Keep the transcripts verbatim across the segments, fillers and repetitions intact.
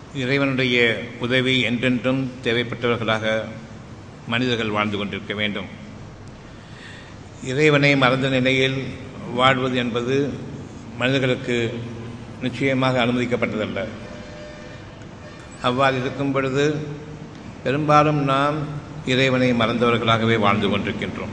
இறைவனுடைய உதவி என்றென்றும் தேவைப்பட்டவர்களாக மனிதர்கள் வாழ்ந்து கொண்டிருக்க வேண்டும். இறைவனை மறந்த நிலையில் வாழ்வது என்பது மனிதர்களுக்கு நிச்சயமாக அனுமதிக்கப்பட்டதல்ல. அவ்வாறு இருக்கும் பொழுது பெரும்பாலும் நாம் இறைவனை மறந்தவர்களாகவே வாழ்ந்து கொண்டிருக்கின்றோம்.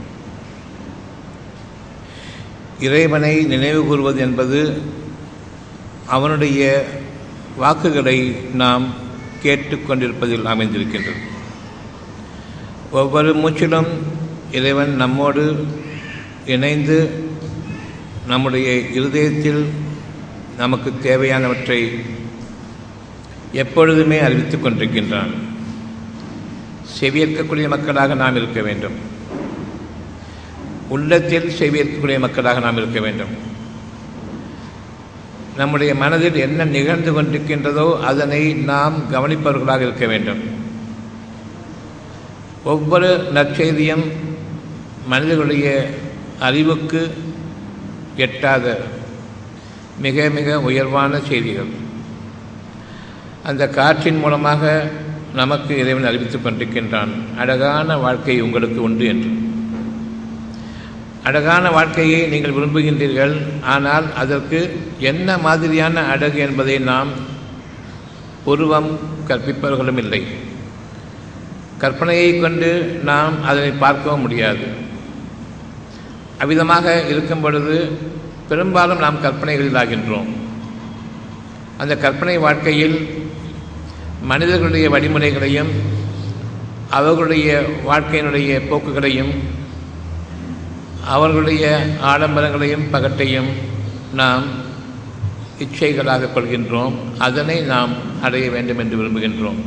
இறைவனை நினைவு கூறுவது என்பது அவனுடைய வாக்குகளை நாம் கேட்டுக்கொண்டிருப்பதில் அமைந்திருக்கின்றது. ஒவ்வொரு மூச்சிலும் இறைவன் நம்மோடு இணைந்து நம்முடைய இருதயத்தில் நமக்கு தேவையானவற்றை எப்பொழுதுமே அறிவித்துக் கொண்டிருக்கின்றான். செவியேற்கக்கூடிய மக்களாக நாம் இருக்க வேண்டும். உள்ளத்தில் செவியேற்கக்கூடிய மக்களாக நாம் இருக்க வேண்டும். நம்முடைய மனதில் என்ன நிகழ்ந்து கொண்டிருக்கின்றதோ அதனை நாம் கவனிப்பவர்களாக இருக்க வேண்டும். ஒவ்வொரு நற்செய்தியும் மனிதர்களுடைய அறிவுக்கு எட்டாத மிக மிக உயர்வான செய்திகள். அந்த காற்றின் மூலமாக நமக்கு இறைவன் அறிவித்துக் கொண்டிருக்கின்றான், அழகான வாழ்க்கை உங்களுக்கு உண்டு என்று. அழகான வாழ்க்கையை நீங்கள் விரும்புகின்றீர்கள், ஆனால் அதற்கு என்ன மாதிரியான அழகு என்பதை நாம் உருவம் கற்பிப்பவர்களும் இல்லை. கற்பனையை கொண்டு நாம் அதனை பார்க்கவும் முடியாது. அவ்விதமாக இருக்கும் பொழுது பெரும்பாலும் நாம் கற்பனைகளில் ஆகின்றோம். அந்த கற்பனை வாழ்க்கையில் மனிதர்களுடைய வழிமுறைகளையும் அவர்களுடைய வாழ்க்கையினுடைய போக்குகளையும் அவர்களுடைய ஆடம்பரங்களையும் பகட்டையும் நாம் இச்சைகளாக கொள்கின்றோம். அதனை நாம் அடைய வேண்டும் என்று விரும்புகின்றோம்.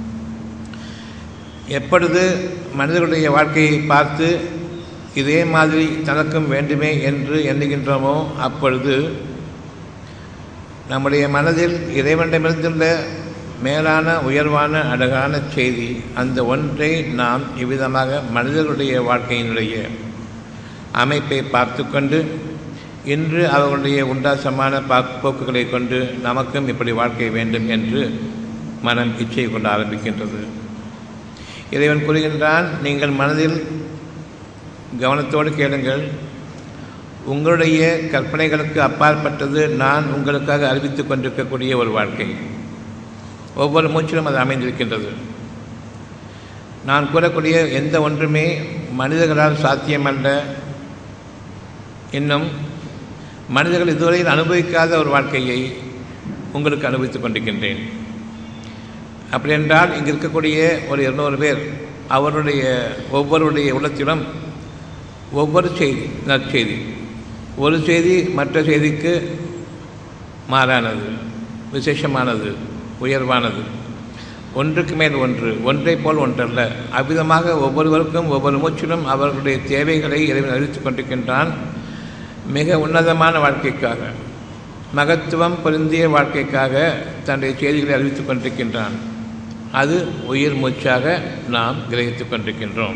எப்பொழுது மனிதர்களுடைய வாழ்க்கையை பார்த்து இதே மாதிரி தனக்கும் வேண்டுமே என்று எண்ணுகின்றோமோ அப்பொழுது நம்முடைய மனதில் இறைவனிடமிருந்துள்ள மேலான உயர்வான அழகான செய்தி, அந்த ஒன்றை நாம் இவ்விதமாக மனிதர்களுடைய வாழ்க்கையினுடைய அமைப்பை பார்த்து கொண்டு இன்று அவர்களுடைய உண்டாசமான போக்குகளை கொண்டு நமக்கும் இப்படி வாழ்க்கை வேண்டும் என்று மனம் இச்சை கொள்ள ஆரம்பிக்கின்றது. இறைவன் கூறுகின்றான், நீங்கள் மனதில் கவனத்தோடு கேளுங்கள். உங்களுடைய கற்பனைகளுக்கு அப்பாற்பட்டது நான் உங்களுக்காக அறிவித்துக் கொண்டிருக்கக்கூடிய ஒரு வாழ்க்கை. ஒவ்வொரு மூச்சிலும் அது அமைந்திருக்கின்றது. நான் கூறக்கூடிய எந்த ஒன்றுமே மனிதர்களால் சாத்தியமல்ல. இன்னும் மனிதர்கள் இதுவரையில் அனுபவிக்காத ஒரு வாழ்க்கையை உங்களுக்கு அனுபவித்துக் கொண்டிருக்கின்றேன். அப்படி என்றால் இங்கு இருக்கக்கூடிய ஒரு இருநூறு பேர் அவருடைய ஒவ்வொருடைய உள்ளத்திலும் ஒவ்வொரு செய்தி நற்செய்தி, ஒரு செய்தி மற்ற செய்திக்கு மாறானது, விசேஷமானது, உயர்வானது, ஒன்றுக்கு மேல் ஒன்று, ஒன்றை போல் ஒன்றல்ல. அவ்விதமாக ஒவ்வொருவருக்கும் ஒவ்வொரு மூச்சிலும் அவர்களுடைய தேவைகளை இறைவன் அறிவித்துக் கொண்டிருக்கின்றான். மிக உன்னதமான வாழ்க்கைக்காக, மகத்துவம் பொருந்திய வாழ்க்கைக்காக தன்னுடைய செய்திகளை அறிவித்துக் கொண்டிருக்கின்றான். அது உயிர் மூச்சாக நாம் கிரகித்துக் கொண்டிருக்கின்றோம்.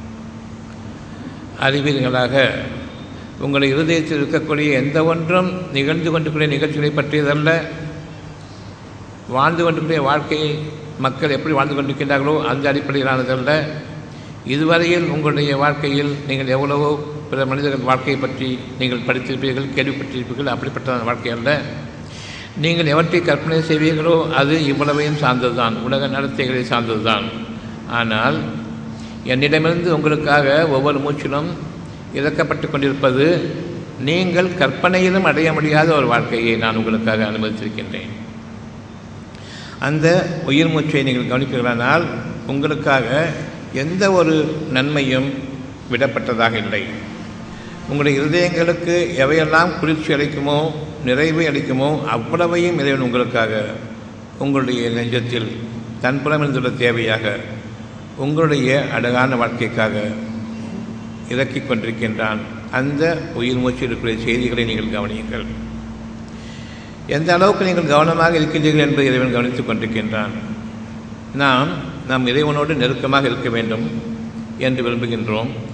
அறிவீர்களாக உங்களுடைய இருதயத்தில் இருக்கக்கூடிய எந்த ஒன்றும் நிகழ்ந்து கொண்டிருக்கிற நிகழ்ச்சிகளை பற்றியதல்ல. வாழ்ந்து கொண்டிருக்கிற வாழ்க்கையை மக்கள் எப்படி வாழ்ந்து கொண்டிருக்கின்றார்களோ அந்த அடிப்படையிலானதல்ல. இதுவரையில் உங்களுடைய வாழ்க்கையில் நீங்கள் எவ்வளவோ பிற மனிதர்கள் வாழ்க்கையை பற்றி நீங்கள் படித்திருப்பீர்கள், கேள்விப்பட்டிருப்பீர்கள். அப்படிப்பட்ட வாழ்க்கை அல்ல. நீங்கள் எவற்றை கற்பனை செய்வீர்களோ அது இவ்வளவையும் சார்ந்தது தான், உலக நடத்தைகளை சார்ந்தது தான். ஆனால் என்னிடமிருந்து உங்களுக்காக ஒவ்வொரு மூச்சிலும் இறக்கப்பட்டு கொண்டிருப்பது நீங்கள் கற்பனையிலும் அடைய முடியாத ஒரு வாழ்க்கையை நான் உங்களுக்காக அனுமதித்திருக்கின்றேன். அந்த உயிர் மூச்சை நீங்கள் கவனிப்பீர்களானால் உங்களுக்காக எந்த ஒரு நன்மையும் விடப்பட்டதாக இல்லை. உங்களுடைய இருதயங்களுக்கு எவையெல்லாம் குளிர்ச்சி அளிக்குமோ, நிறைவை அளிக்குமோ அவ்வளவையும் இறைவன் உங்களுக்காக உங்களுடைய நெஞ்சத்தில் தன்புறமிருந்துள்ள தேவையாக உங்களுடைய அழகான வாழ்க்கைக்காக இறக்கிக் கொண்டிருக்கின்றான். அந்த உயிர் மூச்சில் இருக்கிற செய்திகளை நீங்கள் கவனியுங்கள். எந்த அளவுக்கு நீங்கள் கவனமாக இருக்கின்றீர்கள் என்பதை இறைவன் கவனித்துக் கொண்டிருக்கின்றான். நாம் நம் இறைவனோடு நெருக்கமாக இருக்க வேண்டும் என்று விரும்புகின்றோம்.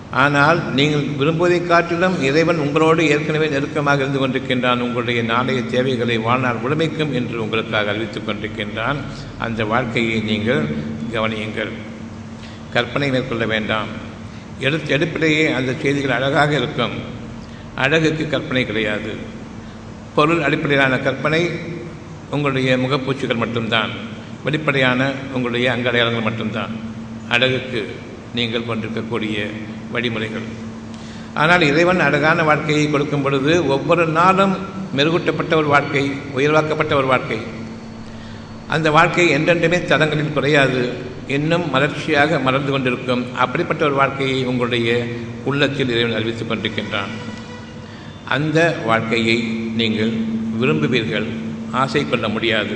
ஆனால் நீங்கள் விரும்புவதை காட்டிலும் இறைவன் உங்களோடு ஏற்கனவே நெருக்கமாக இருந்து கொண்டிருக்கின்றான். உங்களுடைய நாளைய தேவைகளை வாழ்நாள் முழுமைக்கும் என்று உங்களுக்காக அறிவித்துக் கொண்டிருக்கின்றான். அந்த வாழ்க்கையை நீங்கள் கவனியுங்கள். கற்பனை மேற்கொள்ள வேண்டாம். எடுத்து எடுப்பிலேயே அந்த செய்திகள் அழகாக இருக்கும். அழகுக்கு கற்பனை கிடையாது. பொருள் அடிப்படையிலான கற்பனை உங்களுடைய முகப்பூச்சிகள் மட்டும்தான், வெளிப்படையான உங்களுடைய அங்கடையாளங்கள் மட்டும்தான் அழகுக்கு நீங்கள் கொண்டிருக்கக்கூடிய வழிமுறைகள். ஆனால் இறைவன் அழகான வாழ்க்கையை கொடுக்கும் பொழுது ஒவ்வொரு நாளும் மெருகூட்டப்பட்ட ஒரு வாழ்க்கை, உயர்வாக்கப்பட்ட ஒரு வாழ்க்கை. அந்த வாழ்க்கை என்றென்றுமே தடங்களில் குறையாது, இன்னும் மலர்ச்சியாக மலர்ந்து கொண்டிருக்கும். அப்படிப்பட்ட ஒரு வாழ்க்கையை உங்களுடைய உள்ளத்தில் இறைவன் அறிவித்துக் கொண்டிருக்கின்றான். அந்த வாழ்க்கையை நீங்கள் விரும்புவீர்கள். ஆசை கொள்ள முடியாது,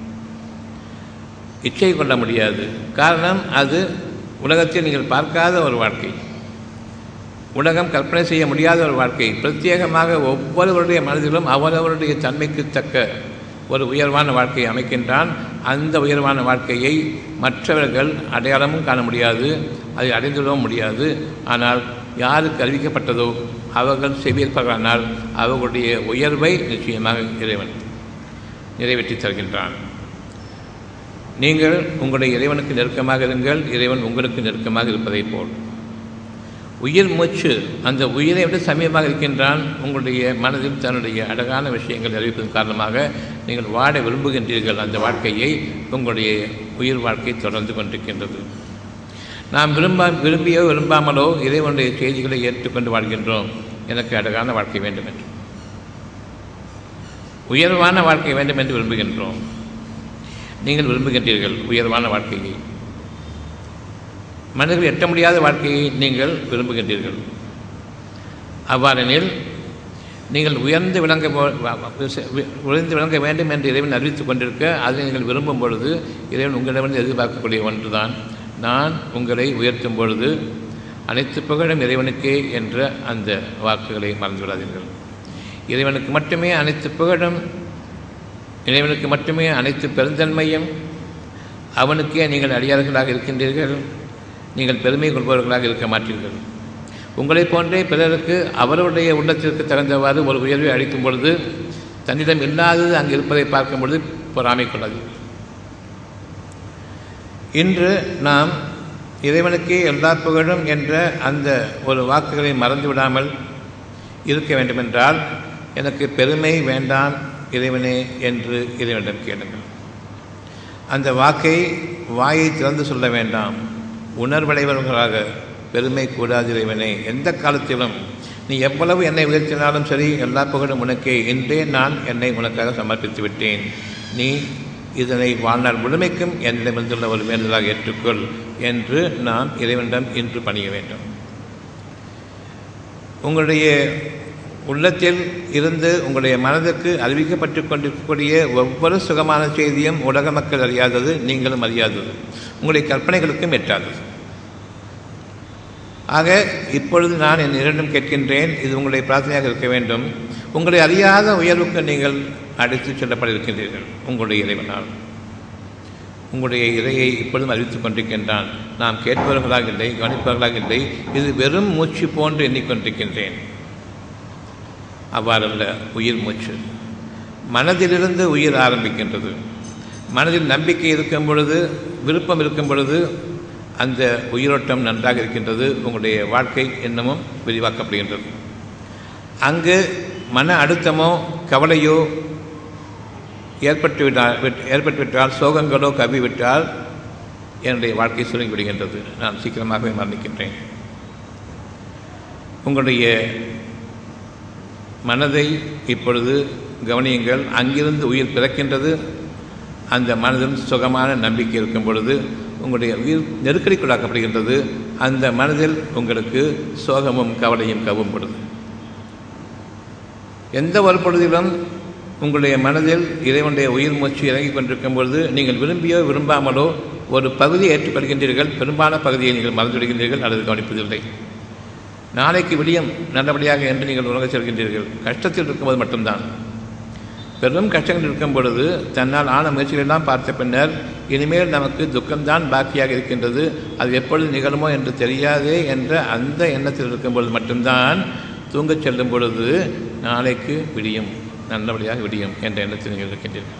இச்சை கொள்ள முடியாது. காரணம், அது உலகத்தில் நீங்கள் பார்க்காத ஒரு வாழ்க்கை, உலகம் கற்பனை செய்ய முடியாத ஒரு வாழ்க்கை. பிரத்யேகமாக ஒவ்வொருவருடைய மனதிலும் அவரவருடைய தன்மைக்கு தக்க ஒரு உயர்வான வாழ்க்கையை அமைக்கின்றான். அந்த உயர்வான வாழ்க்கையை மற்றவர்கள் அடையாளமும் காண முடியாது, அதை அடைந்துவிடவும் முடியாது. ஆனால் யாருக்கு அறிவிக்கப்பட்டதோ அவர்கள் செவியேற்பார்களானால் அவர்களுடைய உயர்வை நிச்சயமாக இறைவன் நிறைவேற்றி தருகின்றான். நீங்கள் உங்களுடைய இறைவனுக்கு நெருக்கமாக இருங்கள், இறைவன் உங்களுக்கு நெருக்கமாக இருப்பதை போல். உயிர் மூச்சு அந்த உயிரை விட சமீபமாக இருக்கின்றான். உங்களுடைய மனதில் தன்னுடைய அழகான விஷயங்கள் அறிவிப்பதன் காரணமாக நீங்கள் வாழ விரும்புகின்றீர்கள். அந்த வாழ்க்கையை உங்களுடைய உயிர் வாழ்க்கை தொடர்ந்து கொண்டிருக்கின்றது. நாம் விரும்ப விரும்பியோ விரும்பாமலோ இறைவனுடைய செய்திகளை ஏற்றுக்கொண்டு வாழ்கின்றோம். எனக்கு அழகான வாழ்க்கை வேண்டும் என்று, உயர்வான வாழ்க்கை வேண்டும் என்று விரும்புகின்றோம். நீங்கள் விரும்புகின்றீர்கள் உயர்வான வாழ்க்கையை. மனிதர்கள் எட்ட முடியாத வாழ்க்கையை நீங்கள் விரும்புகின்றீர்கள். அவ்வாறெனில் நீங்கள் உயர்ந்து விளங்க உயர்ந்து விளங்க வேண்டும் என்று இறைவன் அறிவித்துக் கொண்டிருக்க, அதை நீங்கள் விரும்பும் பொழுது இறைவன் உங்களிடமிருந்து எதிர்பார்க்கக்கூடிய ஒன்றுதான், நான் உங்களை உயர்த்தும் பொழுது அனைத்து புகழும் இறைவனுக்கே என்ற அந்த வாக்குகளை மறந்துவிடாதீர்கள். இறைவனுக்கு மட்டுமே அனைத்து புகழும், இறைவனுக்கு மட்டுமே அனைத்து பெருந்தன்மையும். அவனுக்கே நீங்கள் அடியார்களாக இருக்கின்றீர்கள். நீங்கள் பெருமை கொள்பவர்களாக இருக்க மாட்டீர்கள். உங்களைப் போன்றே பிறருக்கு அவருடைய உள்ளத்திற்கு தகுந்தவாறு ஒரு உயர்வை அளிக்கும் பொழுது தன்னிடம் இல்லாதது அங்கு இருப்பதை பார்க்கும் பொழுது பொறாமை கொள்ளாதீர்கள். இன்று நாம் இறைவனுக்கே எல்லா புகழும் என்ற அந்த ஒரு வாக்குகளை மறந்துவிடாமல் இருக்க வேண்டுமென்றால், எனக்கு பெருமை வேண்டாம் இறைவனே என்று இறைவனிடம் கேளுங்கள். அந்த வாக்கை வாயை திறந்து சொல்ல வேண்டாம். உணர்வடைவர்களாக, பெருமை கூடாது இறைவனே, எந்த காலத்திலும் நீ எவ்வளவு என்னை உயர்த்தினாலும் சரி, எல்லா புகழும் உனக்கே. இன்றே நான் என்னை உனக்காக சமர்ப்பித்து விட்டேன். நீ இதனை வாழ்நாள் முழுமைக்கும் என்னிடமிருந்துள்ள ஒரு வேண்டுதலாக ஏற்றுக்கொள் என்று நாம் இறைவனிடம் இன்று பணிய வேண்டும். உங்களுடைய உள்ளத்தில் இருந்து உங்களுடைய மனதுக்கு அறிவிக்கப்பட்டு கொண்டிருக்கக்கூடிய ஒவ்வொரு சுகமான செய்தியும் உலக மக்கள் அறியாதது, நீங்களும் அறியாதது, உங்களுடைய கற்பனைகளுக்கும் எட்டாதது. ஆக இப்பொழுது நான் என் இரண்டும் கேட்கின்றேன். இது உங்களுடைய பிரார்த்தனையாக இருக்க வேண்டும். உங்களை அறியாத உயர்வுக்கு நீங்கள் அழைத்து செல்லப்பட இருக்கின்றீர்கள் உங்களுடைய இறைவனால். உங்களுடைய இறையை இப்பொழுதும் அறிவித்துக் கொண்டிருக்கின்றான். நாம் கேட்பவர்களாக இல்லை, கவனிப்பவர்களாக இல்லை. இது வெறும் மூச்சு போன்று எண்ணிக்கொண்டிருக்கின்றேன். அவ்வாறல்ல, உயிர் மூச்சு. மனதிலிருந்து உயிர் ஆரம்பிக்கின்றது. மனதில் நம்பிக்கை இருக்கும் பொழுது, விருப்பம் இருக்கும் பொழுது அந்த உயிரோட்டம் நன்றாக இருக்கின்றது. உங்களுடைய வாழ்க்கை இன்னமும் விரிவாக்கப்படுகின்றது. அங்கு மன அழுத்தமோ கவலையோ ஏற்பட்டுவிட்டால் ஏற்பட்டுவிட்டால் சோகங்களோ கவிவிட்டால் என்னுடைய வாழ்க்கை சுருங்கி விடுகின்றது. நான் சீக்கிரமாகவே மரணிக்கின்றேன். உங்களுடைய மனதை இப்பொழுது கவனியுங்கள். அங்கிருந்து உயிர் பிறக்கின்றது. அந்த மனதில் சுகமான நம்பிக்கை இருக்கும் பொழுது உங்களுடைய உயிர் நெருக்கடிக்குள்ளாக்கப்படுகின்றது. அந்த மனதில் உங்களுக்கு சோகமும் கவலையும் கவும் பொழுது, எந்த ஒரு பொழுதிலும் உங்களுடைய மனதில் இறைவனுடைய உயிர் மூச்சு இறங்கிக் கொண்டிருக்கும் பொழுது நீங்கள் விரும்பியோ விரும்பாமலோ ஒரு பகுதியை ஏற்றுக்கொள்கின்றீர்கள். பெரும்பாலான பகுதியை நீங்கள் மறந்துவிடுகின்றீர்கள் அல்லது கவனிப்பதில்லை. நாளைக்கு விடியும் நல்லபடியாக என்று நீங்கள் உலக செல்கின்றீர்கள். கஷ்டத்தில் இருக்கும்போது மட்டும்தான். பெரும் கஷ்டங்கள் இருக்கும் பொழுது தன்னால் ஆன முயற்சிகளெல்லாம் பார்த்த பின்னர் இனிமேல் நமக்கு துக்கம்தான் பாக்கியாக இருக்கின்றது, அது எப்பொழுது நிகழுமோ என்று தெரியாதே என்ற அந்த எண்ணத்தில் இருக்கும் பொழுது மட்டும்தான் தூங்கச் செல்லும் பொழுது நாளைக்கு விடியும், நல்லபடியாக விடியும் என்ற எண்ணத்தில் நீங்கள் இருக்கின்றீர்கள்.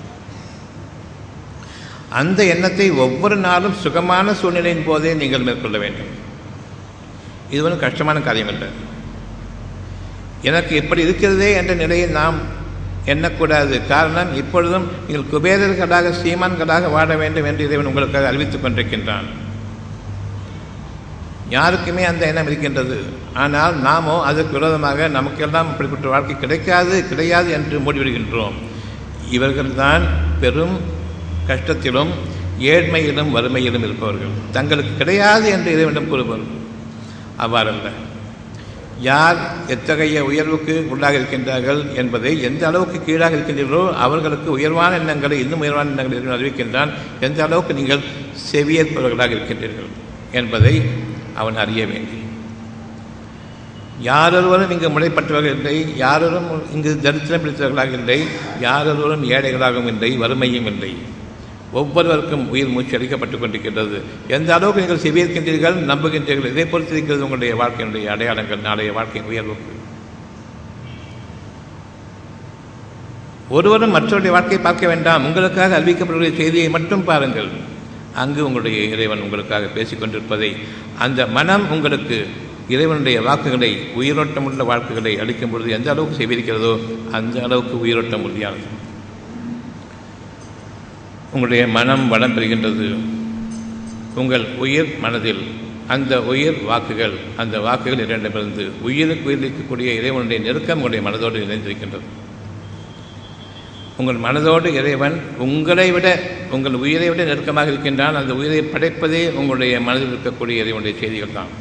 அந்த எண்ணத்தை ஒவ்வொரு நாளும் சுகமான சூழ்நிலையின் போதே நீங்கள் மேற்கொள்ள வேண்டும். இது ஒன்றும் கஷ்டமான காரியம் இல்லை. எனக்கு எப்படி இருக்கிறதே என்ற நிலையை நாம் எண்ணக்கூடாது. காரணம், இப்பொழுதும் நீங்கள் குபேரர்களாக சீமான்களாக வாழ வேண்டும் என்று இறைவன் உங்களுக்காக அறிவித்துக் கொண்டிருக்கின்றான். யாருக்குமே அந்த எண்ணம் இருக்கின்றது. ஆனால் நாமோ அதற்கு விரோதமாக நமக்கெல்லாம் இப்படிப்பட்ட வாழ்க்கை கிடைக்காது கிடையாது என்று மூடிவிடுகின்றோம். இவர்கள்தான் பெரும் கஷ்டத்திலும் ஏழ்மையிலும் வறுமையிலும் இருப்பவர்கள், தங்களுக்கு கிடையாது என்று இறைவனிடம் கூறுபவர்கள். அவ்வாறல்ல. யார் எத்தகைய உயர்வுக்கு உள்ளாக இருக்கின்றார்கள் என்பதை, எந்த அளவுக்கு கீழாக இருக்கின்றீர்களோ அவர்களுக்கு உயர்வான எண்ணங்களை, இன்னும் உயர்வான எண்ணங்களை அறிவிக்கின்றான். எந்த அளவுக்கு நீங்கள் செவியேற்பவர்களாக இருக்கின்றீர்கள் என்பதை அவன் அறிய வேண்டி. யாரொருவரும் இங்கு முளைப்பட்டவர்கள் இல்லை, யாரொரும் இங்கு தரித்திரம் பிடித்தவர்களாக இல்லை, யாரொருவரும் ஏழைகளாகவும் இல்லை, வறுமையும் இல்லை. ஒவ்வொருவருக்கும் உயிர் மூச்சு அளிக்கப்பட்டுக் கொண்டிருக்கின்றது. எந்த அளவுக்கு நீங்கள் செவியேற்கின்றீர்கள், நம்புகின்றீர்கள், இதை பொறுத்திருக்கிறது உங்களுடைய வாழ்க்கையினுடைய அடையாளங்கள், நாளைய வாழ்க்கையின் உயர்வுக்கு. ஒருவரும் மற்றவருடைய வாழ்க்கையை பார்க்க வேண்டாம், உங்களுக்காக அறிவிக்கப்படக்கூடிய செய்தியை மட்டும் பாருங்கள். அங்கு உங்களுடைய இறைவன் உங்களுக்காக பேசிக் கொண்டிருப்பதை, அந்த மனம் உங்களுக்கு இறைவனுடைய வாக்குகளை, உயிரோட்டமுள்ள வாக்குகளை அளிக்கும் பொழுது எந்த அளவுக்கு செவியிருக்கிறதோ அந்த அளவுக்கு உயிரோட்டம் உறுதியானது. உங்களுடைய மனம் வளம் பெறுகின்றது. உங்கள் உயிர் மனதில் அந்த உயிர் வாக்குகள், அந்த வாக்குகள் இரண்டிலிருந்து உயிருக்கு உயிரிழக்கக்கூடிய இறைவனுடைய நெருக்கம் உங்களுடைய மனதோடு இணைந்திருக்கின்றது. உங்கள் மனதோடு இறைவன் உங்களை விட, உங்கள் உயிரை விட நெருக்கமாக இருக்கின்றான். அந்த உயிரை படைப்பதே உங்களுடைய மனதில் இருக்கக்கூடிய இறைவனுடைய செய்திகள் தான்.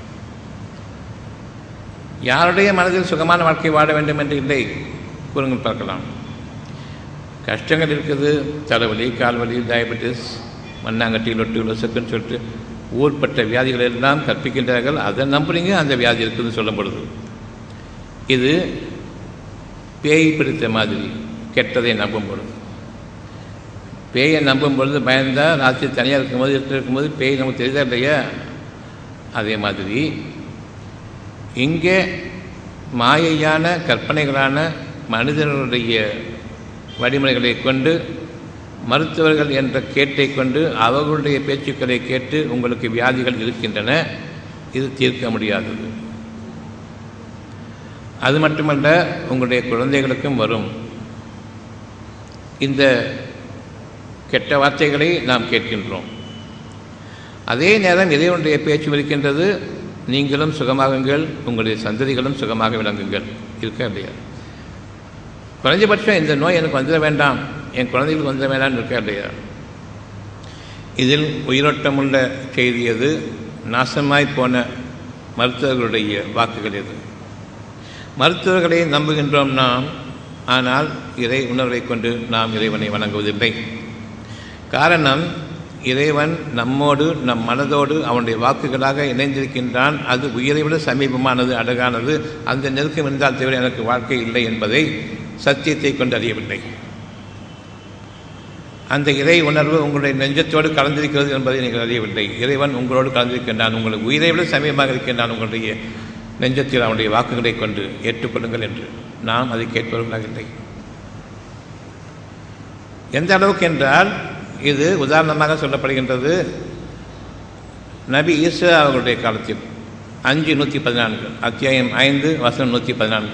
யாருடைய மனதில் சுகமான வாழ்க்கை வாழ வேண்டும் என்று இல்லை கூறுங்கள் பார்க்கலாம். கஷ்டங்கள் இருக்குது, தலைவலி, கால்வலி, டயபெட்டிஸ், மண்ணாங்கட்டி, லொட்டு, லொசக்குன்னு சொல்லிட்டு ஊர்பட்ட வியாதிகள் எல்லாம் கற்பிக்கின்றார்கள். அதை நம்புறீங்க, அந்த வியாதி இருக்குதுன்னு சொல்லும் பொழுது இது பேய் பிடித்த மாதிரி. கெட்டதை நம்பும் பொழுது, பேயை நம்பும் பொழுது பயந்தால் ராத்திரி தனியாக இருக்கும்போது இருட்டு இருக்கும்போது பேய் நமக்கு தெரியுதா இல்லையா? அதே மாதிரி இங்கே மாயையான கற்பனைகளான மனிதர்களுடைய வழிமுறைகளை கொண்டு, மருத்துவர்கள் என்ற கேட்டை கொண்டு, அவர்களுடைய பேச்சுக்களை கேட்டு உங்களுக்கு வியாதிகள் இருக்கின்றன. இது தீர்க்க முடியாதது. அது மட்டுமல்ல, உங்களுடைய குழந்தைகளுக்கும் வரும். இந்த கெட்ட வார்த்தைகளை நாம் கேட்கின்றோம். அதே நேரம் இறைவனுடைய பேச்சு இருக்கின்றது. நீங்களும் சுகமாகுங்கள், உங்களுடைய சந்ததிகளும் சுகமாக விளங்குங்கள். இருக்க இல்லையா? குறைஞ்சபட்சம் இந்த நோய் எனக்கு வந்துட வேண்டாம், என் குழந்தைகளுக்கு வந்துட வேண்டாம்னு இருக்க இல்லையா? இதில் உயிரோட்டமுள்ள செய்தி எது? நாசமாய் போன மருத்துவர்களுடைய வாக்குகள் எது? மருத்துவர்களை நம்புகின்றோம் நாம், ஆனால் இறை உணர்வை கொண்டு நாம் இறைவனை வணங்குவதில்லை. காரணம், இறைவன் நம்மோடு, நம் மனதோடு அவனுடைய வாக்குகளாக இணைந்திருக்கின்றான். அது உயிரை விட சமீபமானது, அழகானது. அந்த நெருக்கம் இருந்தால் தவிர எனக்கு வாழ்க்கை இல்லை என்பதை சத்தியத்தை கொண்டு அறியவில்லை. அந்த இறை உணர்வு உங்களுடைய நெஞ்சத்தோடு கலந்திருக்கிறது என்பதை நீங்கள் அறியவில்லை. இறைவன் உங்களோடு கலந்திருக்கின்றான், உங்களுக்கு உயிரை விட சமீபமாக இருக்கின்றான். உங்களுடைய நெஞ்சத்தில் அவனுடைய வாக்குகளை கொண்டு ஏற்றுக்கொள்ளுங்கள் என்று நாம் அதை கேட்பவர்களாக இல்லை. எந்த அளவுக்கு என்றால், இது உதாரணமாக சொல்லப்படுகின்றது. நபி ஈசா அவர்களுடைய காலத்தில் அஞ்சு நூற்றி பதினான்கு அத்தியாயம் ஐந்து வசனம் நூற்றி பதினான்கு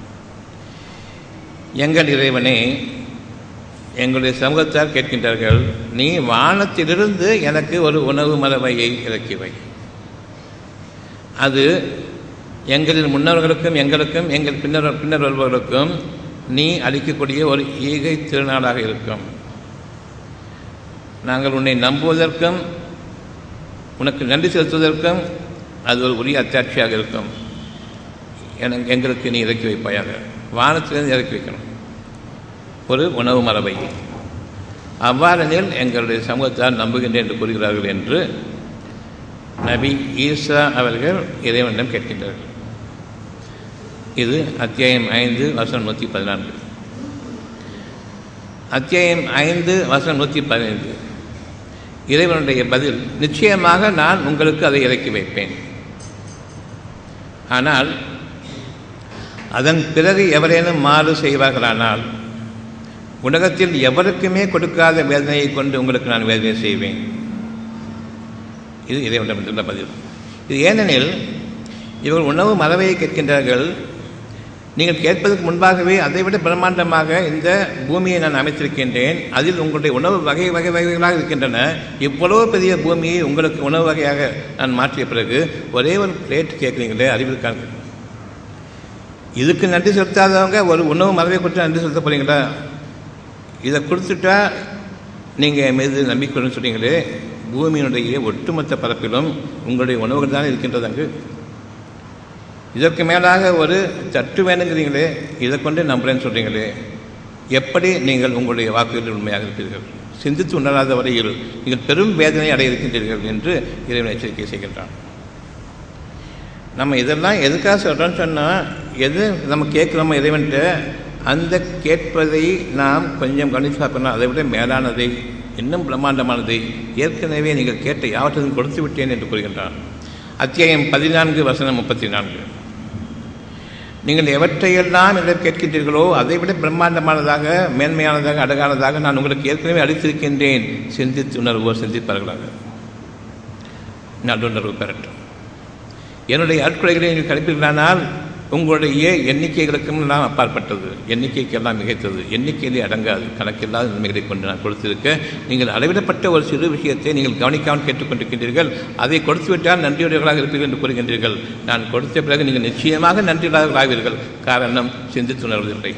எங்கள் இறைவனே, எங்களுடைய சமூகத்தார் கேட்கின்றார்கள், நீ வானத்திலிருந்து எனக்கு ஒரு உணவு மரபையை இறக்கிவை. அது எங்களின் முன்னவர்களுக்கும் எங்களுக்கும் எங்கள் பின்னர் பின்னர் வருபவர்களுக்கும் நீ அளிக்கக்கூடிய ஒரு ஈகை திருநாளாக இருக்கும். நாங்கள் உன்னை நம்புவதற்கும் உனக்கு நன்றி செலுத்துவதற்கும் அது ஒரு உரிய அத்தாட்சியாக இருக்கும். எனக்கு எங்களுக்கு நீ இறக்கி வைப்பாயாக. வானத்திலிருந்து இறக்கி வைக்கணும் ஒரு உணவு மரபை. அவ்வாறெனில் எங்களுடைய சமூகத்தால் நம்புகின்றேன் என்று கூறுகிறார்கள் என்று நபி ஈசா அவர்கள் இறைவனிடம் கேட்கின்றார்கள். இது அத்தியாயம் ஐந்து வசனம் நூற்றி பதினான்கு. அத்தியாயம் ஐந்து வசனம் நூற்றி பதினைந்து. இறைவனுடைய பதில், நிச்சயமாக நான் உங்களுக்கு அதை இறக்கி வைப்பேன். ஆனால் அதன் பிறகு எவரேனும் மாறு செய்வார்களானால் உலகத்தில் எவருக்குமே கொடுக்காத வேதனையை கொண்டு உங்களுக்கு நான் வேதனை செய்வேன். இது இறைவனிடமிருந்துள்ள பதில். இது ஏனெனில் இவர்கள் உணவு மறவையை கேட்கின்றார்கள். நீங்கள் கேட்பதற்கு முன்பாகவே அதைவிட பிரம்மாண்டமாக இந்த பூமியை நான் அமைத்திருக்கின்றேன். அதில் உங்களுடைய உணவு வகை வகை வகைகளாக இருக்கின்றன. இவ்வளவு பெரிய பூமியை உங்களுக்கு உணவு வகையாக நான் மாற்றிய பிறகு ஒரே ஒரு பிளேட் கேட்குறீங்களே, அறிவிற்கான இதுக்கு நன்றி செலுத்தாதவங்க ஒரு உணவு மரபை கொடுத்து நன்றி செலுத்த போகிறீங்களா? இதை கொடுத்துட்டா நீங்கள் என் மீது நம்பிக்கைன்னு சொன்னீங்களே, பூமியினுடைய ஒட்டுமொத்த பரப்பிலும் உங்களுடைய உணவுகள் தான் இருக்கின்றது. அங்கு இதற்கு மேலாக ஒரு தட்டு வேணுங்கிறீங்களே, இதை கொண்டு நம்புறேன்னு சொல்கிறீங்களே, எப்படி நீங்கள் உங்களுடைய வாக்குகளில் உண்மையாக இருப்பீர்கள்? சிந்தித்து உணராத வரையில் நீங்கள் பெரும் வேதனை அடைய இருக்கின்றீர்கள் என்று இறைவன் எச்சரிக்கை செய்கின்றான். நம்ம இதெல்லாம் எதுக்காக சொல்கிறோன்னு சொன்னால், எது நம்ம கேட்குறோமோ இறைவன்கிட்ட, அந்த கேட்பதை நாம் கொஞ்சம் கவனித்து பார்க்கணும். அதை விட மேலானதை, இன்னும் பிரம்மாண்டமானதை ஏற்கனவே நீங்கள் கேட்ட யாவற்றையும் கொடுத்து விட்டேன் என்று கூறுகின்றான். அத்தியாயம் பதினான்கு வசனம் முப்பத்தி நான்கு. நீங்கள் எவற்றையெல்லாம் என்னிடம் கேட்கின்றீர்களோ அதை விட பிரம்மாண்டமானதாக, மேன்மையானதாக, அழகானதாக நான் உங்களுக்கு ஏற்கனவே அளித்திருக்கின்றேன். சிந்தித்து உணர்வோர் சிந்திப்பார்களாக, நல்லுணர்வு பெறட்டும். என்னுடைய அற்கொலைகளை நீங்கள் கணிப்பீர்களானால் உங்களுடைய எண்ணிக்கைகளுக்கும் எல்லாம் அப்பாற்பட்டது, எண்ணிக்கைக்கெல்லாம் மிகைத்தது, எண்ணிக்கையிலே அடங்காது, கணக்கில்லாத நன்மைகளை கொண்டு நான் கொடுத்திருக்க, நீங்கள் அளவிடப்பட்ட ஒரு சிறு விஷயத்தை நீங்கள் கவனிக்காமல் கேட்டுக்கொண்டிருக்கின்றீர்கள். அதை கொடுத்துவிட்டால் நன்றியுடையவர்களாக இருப்பீர்கள் என்று கூறுகின்றீர்கள். நான் கொடுத்த பிறகு நீங்கள் நிச்சயமாக நன்றியுள்ளவர்களாவீர்கள். காரணம், சிந்தித்துணர்வதில்லை.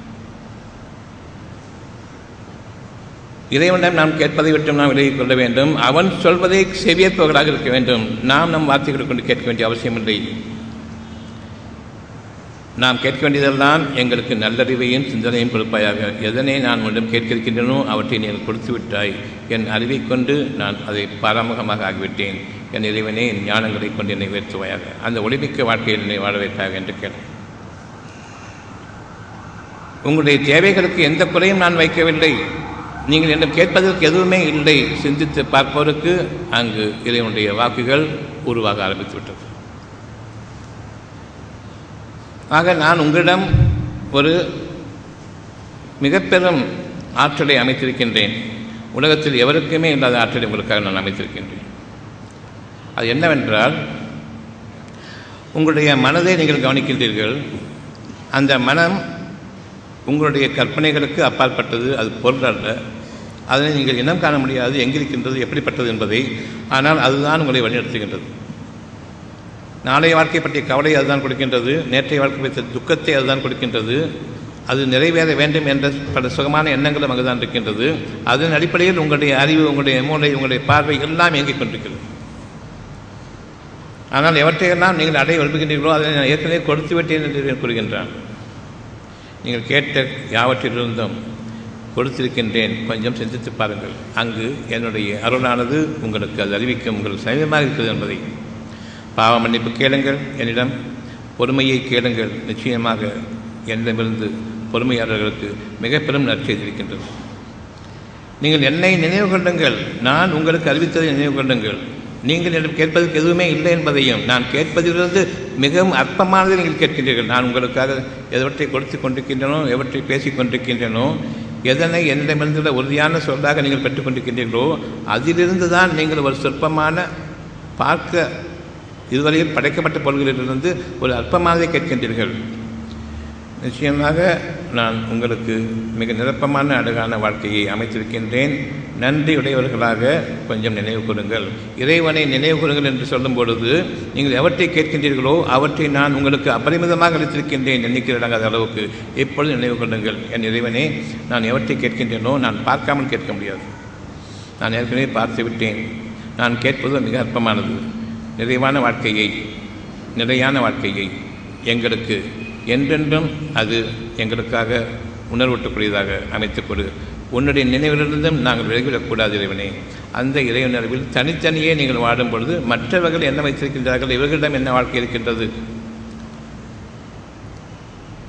இறைவனிடம் நாம் கேட்பதை விட்டு நாம் விலகிக் கொள்ள வேண்டும். அவன் சொல்வதை செவியேற்பவர்களாக இருக்க வேண்டும். நாம் நம் வார்த்தைகளை கொண்டு கேட்க வேண்டிய அவசியமில்லை. நாம் கேட்க வேண்டியதெல்லாம் எங்களுக்கு நல்லறிவையும் சிந்தனையும் கொடுப்பாயாக. எதனை நான் உன்னிடம் கேட்கிருக்கின்றனோ அவற்றை நீங்கள் கொடுத்து விட்டாய். என் அறிவை கொண்டு நான் அதை பாராமுகமாக ஆகிவிட்டேன். என் இறைவனே, என் ஞானங்களை கொண்டு என்னை உயர்த்துவாயாக. அந்த ஒளிமிக்க வாழ்க்கையில் என்னை வாழ வைப்பாக என்று கேட்டேன். உங்களுடைய தேவைகளுக்கு எந்த குறையும் நான் வைக்கவில்லை. நீங்கள் என்னிடம் கேட்பதற்கு எதுவுமே இல்லை. சிந்தித்து பார்ப்பவருக்கு அங்கு இறைவனுடைய வாக்குகள் உருவாக ஆரம்பித்துவிட்டது. ஆக நான் உங்களிடம் ஒரு மிக பெரும் ஆற்றலை அமைத்திருக்கின்றேன். உலகத்தில் எவருக்குமே இல்லாத ஆற்றலை உங்களுக்காக நான் அமைத்திருக்கின்றேன். அது என்னவென்றால், உங்களுடைய மனதை நீங்கள் கவனிக்கின்றீர்கள். அந்த மனம் உங்களுடைய கற்பனைகளுக்கு அப்பாற்பட்டது. அது பொருள் அல்ல. அதனை நீங்கள் இனம் காண முடியாது, எங்கிருக்கின்றது, எப்படிப்பட்டது என்பதை. ஆனால் அதுதான் உங்களை வழிநடத்துகின்றது. நாளைய வாழ்க்கை பற்றிய கவலை அதுதான் கொடுக்கின்றது. நேற்றைய வாழ்க்கை பற்றிய துக்கத்தை அதுதான் கொடுக்கின்றது. அது நிறைவேற வேண்டும் என்ற பல சுகமான எண்ணங்களும் அங்குதான் இருக்கின்றது. அதன் அடிப்படையில் உங்களுடைய அறிவு, உங்களுடைய மூளை, உங்களுடைய பார்வை எல்லாம் இயங்கிக் கொண்டிருக்கிறது. ஆனால் எவற்றையெல்லாம் நீங்கள் அடைய விரும்புகின்றீர்களோ அதை நான் ஏற்கனவே கொடுத்து விட்டேன் என்று கூறுகின்றான். நீங்கள் கேட்ட யாவற்றிலிருந்தும் கொடுத்திருக்கின்றேன். கொஞ்சம் சிந்தித்து பாருங்கள். அங்கு என்னுடைய அருளானது உங்களுக்கு அது அறிவிக்கும், உங்களுக்கு சமீபமாக இருக்கிறது என்பதை. பாவ மன்னிப்பு கேளுங்கள், என்னிடம் பொறுமையை கேளுங்கள். நிச்சயமாக என்னிடமிருந்து பொறுமையாளர்களுக்கு மிக பெரும் நற்செய்தி இருக்கின்றது. நீங்கள் என்னை நினைவு கொள்ளுங்கள், நான் உங்களுக்கு அறிவித்ததை நினைவு கொள்ளுங்கள். நீங்கள் என்னிடம் கேட்பதற்கு எதுவுமே இல்லை என்பதையும், நான் கேட்பதிலிருந்து மிகவும் அற்பமானதை நீங்கள் கேட்கின்றீர்கள். நான் உங்களுக்காக எவற்றை கொடுத்து கொண்டிருக்கின்றனோ, எவற்றை பேசிக் கொண்டிருக்கின்றனோ, எதனை என்னிடமிருந்துள்ள உறுதியான சொல்லாக நீங்கள் பெற்றுக்கொண்டிருக்கின்றீர்களோ, அதிலிருந்து தான் நீங்கள் ஒரு சொற்பமான பார்க்க இதுவரையில் படைக்கப்பட்ட பொருள்களிலிருந்து ஒரு அற்பமானதை கேட்கின்றீர்கள். நிச்சயமாக நான் உங்களுக்கு மிக நிரப்பமான அழகான வாழ்க்கையை அமைத்திருக்கின்றேன். நன்றியுடையவர்களாக கொஞ்சம் நினைவு கூறுங்கள். இறைவனை நினைவு கூறுங்கள் என்று சொல்லும் பொழுது நீங்கள் எவற்றை கேட்கின்றீர்களோ அவற்றை நான் உங்களுக்கு அபரிமிதமாக அளித்திருக்கின்றேன். எண்ணிக்கையிடாத அளவுக்கு எப்பொழுது நினைவு கொள்ளுங்கள். என் இறைவனே, நான் எவற்றை கேட்கின்றேனோ நான் பார்க்காமல் கேட்க முடியாது. நான் ஏற்கனவே பார்த்து விட்டேன். நான் கேட்பது மிக அற்பமானது. நிறைவான வாழ்க்கையை, நிலையான வாழ்க்கையை எங்களுக்கு என்றென்றும் அது எங்களுக்காக உணர்வூட்டக்கூடியதாக அமைத்துக் கொடு. உன்னுடைய நினைவிலிருந்தும் நாங்கள் விலகிவிடக்கூடாது இறைவனே. அந்த இறையுணர்வில் தனித்தனியே நீங்கள் வாடும் பொழுது மற்றவர்கள் என்ன வைத்திருக்கின்றார்கள், இவர்களிடம் என்ன வாழ்க்கை இருக்கின்றது,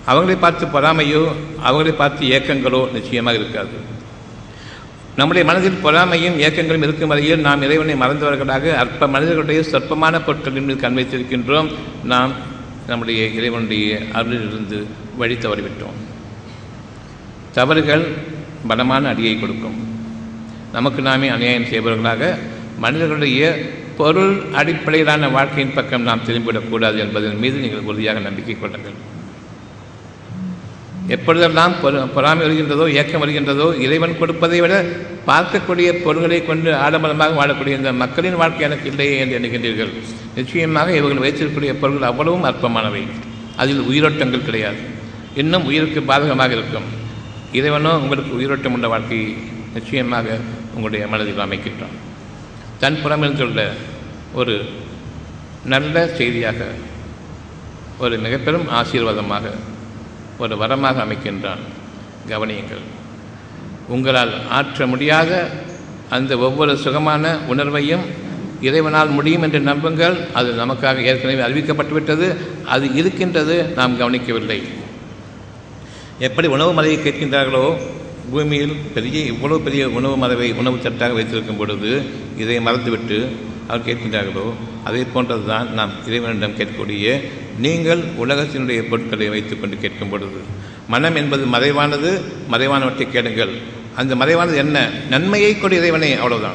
அவங்களை பார்த்து பொறாமையோ அவங்களை பார்த்து ஏக்கங்களோ நிச்சயமாக இருக்காது. நம்முடைய மனதில் பொறாமையும் ஏக்கங்களும் இருக்கும் வரையில் நாம் இறைவனை மறந்தவர்களாக அற்ப மனிதர்களுடைய சொற்பமான பொருட்களின் மீது கண் வைத்திருக்கின்றோம். நாம் நம்முடைய இறைவனுடைய அருளிலிருந்து வழி தவறிவிட்டோம். தவறுகள் பலமான அடியை கொடுக்கும். நமக்கு நாமே அநியாயம் செய்பவர்களாக மனிதர்களுடைய பொருள் அடிப்படையிலான வாழ்க்கையின் பக்கம் நாம் திரும்பிவிடக்கூடாது என்பதன் மீது நீங்கள் உறுதியாக நம்பிக்கை கொள்ளுங்கள். எப்பொழுதெல்லாம் பொறாமை வருகின்றதோ ஏக்கம் வருகின்றதோ இறைவன் கொடுப்பதை விட பார்க்கக்கூடிய பொருள்களை கொண்டு ஆடம்பரமாக வாழக்கூடிய இந்த மக்களின் வாழ்க்கை எனக்கு இல்லையே என்று எண்ணுகின்றீர்கள். நிச்சயமாக இவர்கள் வைத்திருக்கக்கூடிய பொருள்கள் அவ்வளவும் அற்பமானவை. அதில் உயிரோட்டங்கள் கிடையாது. இன்னும் உயிருக்கு பாதகமாக இருக்கும். இறைவனோ உங்களுக்கு உயிரோட்டம் உள்ள வாழ்க்கையை நிச்சயமாக உங்களுடைய மனதில் அமைக்கின்றான். தன் புறமிருந்துள்ள ஒரு நல்ல செய்தியாக, ஒரு மிக பெரும் ஆசீர்வாதமாக, ஒரு வரமாக அமைக்கின்றான். கவனியுங்கள். உங்களால் ஆற்ற முடியாத அந்த ஒவ்வொரு சுகமான உணர்வையும் இறைவனால் முடியும் என்று நம்புங்கள். அது நமக்காக ஏற்கனவே அறிவிக்கப்பட்டுவிட்டது. அது இருக்கின்றது, நாம் கவனிக்கவில்லை. எப்படி உணவு மலையை கேட்கின்றார்களோ, பூமியில் பெரிய இவ்வளவு பெரிய உணவு மரவை உணவு தட்டாக வைத்திருக்கும் பொழுது இதை மறந்துவிட்டு அவர் கேட்கின்றார்களோ, அதே போன்றது தான் நாம் இறைவனிடம் கேட்கக்கூடிய நீங்கள் உலகத்தினுடைய பொருட்களை வைத்துக் கொண்டு கேட்கும் பொழுது. மனம் என்பது மறைவானது. மறைவானவற்றை கேளுங்கள். அந்த மறைவானது என்ன? நன்மையை கொண்டு இறைவனை, அவ்வளவுதான்.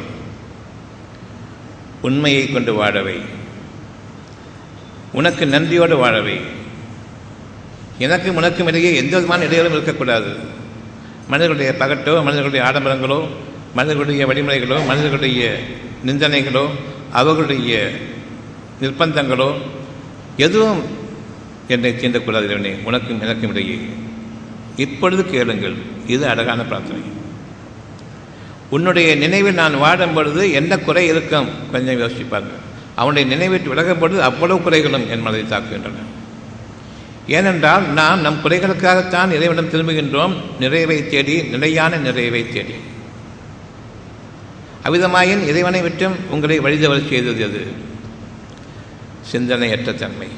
உண்மையை கொண்டு வாழவை, உனக்கு நன்றியோடு வாழவை, எனக்கு உனக்கும் இடையே எந்த விதமான இடையிலும் இருக்கக்கூடாது. மனிதர்களுடைய பகட்டோ, மனிதர்களுடைய ஆடம்பரங்களோ, மனிதர்களுடைய வழிமுறைகளோ, மனிதர்களுடைய நிந்தனைகளோ, அவர்களுடைய நிர்பந்தங்களோ எதுவும் என்னை தீண்டக்கூடாது. இறைவனே, உனக்கும் எனக்கும் இடையே இப்பொழுது கேளுங்கள். இது அழகான பிரார்த்தனை. உன்னுடைய நினைவில் நான் வாடும் பொழுது என்ன குறை இருக்கும் கொஞ்சம் யோசிப்பார்கள். அவனுடைய நினைவிட்டு விலகும் பொழுது அவ்வளவு குறைகளும் என் மனதை தாக்குகின்றன. ஏனென்றால் நாம் நம் குறைகளுக்காகத்தான் இறைவனிடம் திரும்புகின்றோம், நிறைவை தேடி, நிலையான நிறைவை தேடி. அவ்விதமாயின் இறைவனை விட்டும் உங்களை வழிதவறு செய்தது எது? சிந்தனையற்ற தன்மை.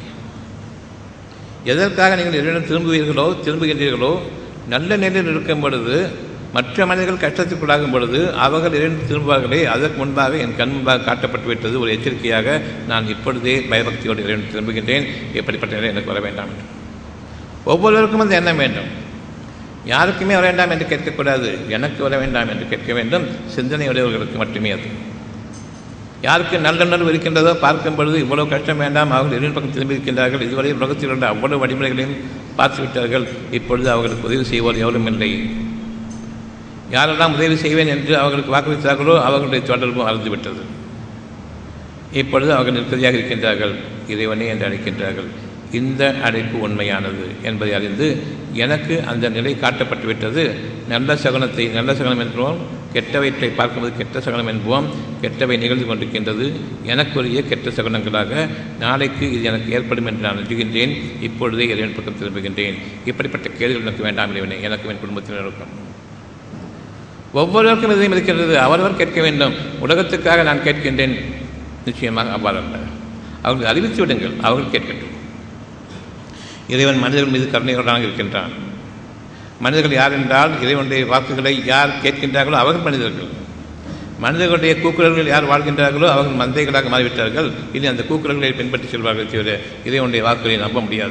எதற்காக நீங்கள் இறைவனிடம் திரும்புவீர்களோ திரும்புகின்றீர்களோ, நல்ல நிலையில் இருக்கும் பொழுது, மற்ற மனிதர்கள் கஷ்டத்துக்குள்ளாகும் பொழுது அவர்கள் இறைவன் திரும்புவார்களே, அதற்கு முன்பாக என் கண் முன்பாக காட்டப்பட்டு விட்டது ஒரு எச்சரிக்கையாக. நான் இப்பொழுதே பயபக்தியோடு இறைவன் திரும்புகின்றேன். எப்படிப்பட்ட நிலை எனக்கு வர வேண்டாம் என்று ஒவ்வொருவருக்கும் அந்த எண்ணம் வேண்டும். யாருக்குமே வர வேண்டாம் என்று கேட்கக்கூடாது, எனக்கு வர வேண்டாம் என்று கேட்க வேண்டும். சிந்தனையுடையவர்களுக்கு மட்டுமே அது. யாருக்கு நல்ல உணர்வு இருக்கின்றதோ பார்க்கும் பொழுது இவ்வளவு கஷ்டம் வேண்டாம், அவர்கள் இறைவன் பக்கம் திரும்பியிருக்கின்றார்கள். இதுவரை உலகத்தில் உள்ள அவ்வளவு வழிமுறைகளையும் பார்த்துவிட்டார்கள். இப்பொழுது அவர்களுக்கு உதவி செய்வோர் எவரும் இல்லை. யாரெல்லாம் உதவி செய்வேன் என்று அவர்களுக்கு வாக்களித்தார்களோ அவர்களுடைய தொடர்பும் அறந்துவிட்டது. இப்பொழுது அவர்கள் நிற்கதியாக இருக்கின்றார்கள், இறைவனே என்று அழைக்கின்றார்கள். இந்த அழைப்பு உண்மையானது என்பதை அறிந்து எனக்கு அந்த நிலை காட்டப்பட்டுவிட்டது. நல்ல சகுனத்தை நல்ல சகுனம் என்போம், கெட்டவற்றை பார்க்கும்போது கெட்ட சகுனம் என்போம். கெட்டவை நிகழ்ந்து கொண்டிருக்கின்றது, எனக்குரிய கெட்ட சகுனங்களாக. நாளைக்கு இது எனக்கு ஏற்படும் என்று நான் நம்புகின்றேன். இப்பொழுதே இறைவன் பக்கம் திரும்புகின்றேன். இப்படிப்பட்ட கேள்விகள் எனக்கு வேண்டாம் இறைவனே, எனக்கு என் குடும்பத்தினருக்கும். ஒவ்வொருவருக்கும் இதையும் இருக்கின்றது. அவரவர் கேட்க வேண்டும். உலகத்துக்காக நான் கேட்கின்றேன், நிச்சயமாக அவ்வாறு அல்ல. அவர்கள் அறிவித்து விடுங்கள், அவர்கள் கேட்கட்டும். இறைவன் மனிதர்கள் மீது கருணையுடனாக இருக்கின்றான். மனிதர்கள் யார் என்றால், இறைவனுடைய வாக்குகளை யார் கேட்கின்றார்களோ அவர்கள் மனிதர்கள். மனிதர்களுடைய கூக்குரல்கள் யார் வாழ்கின்றார்களோ அவர்கள் மந்தைகளாக மாறிவிட்டார்கள். இனி அந்த கூக்குரல்களை பின்பற்றி செல்வார்கள் தவிர இறைவனுடைய வாக்குகளை நம்ப முடியாது.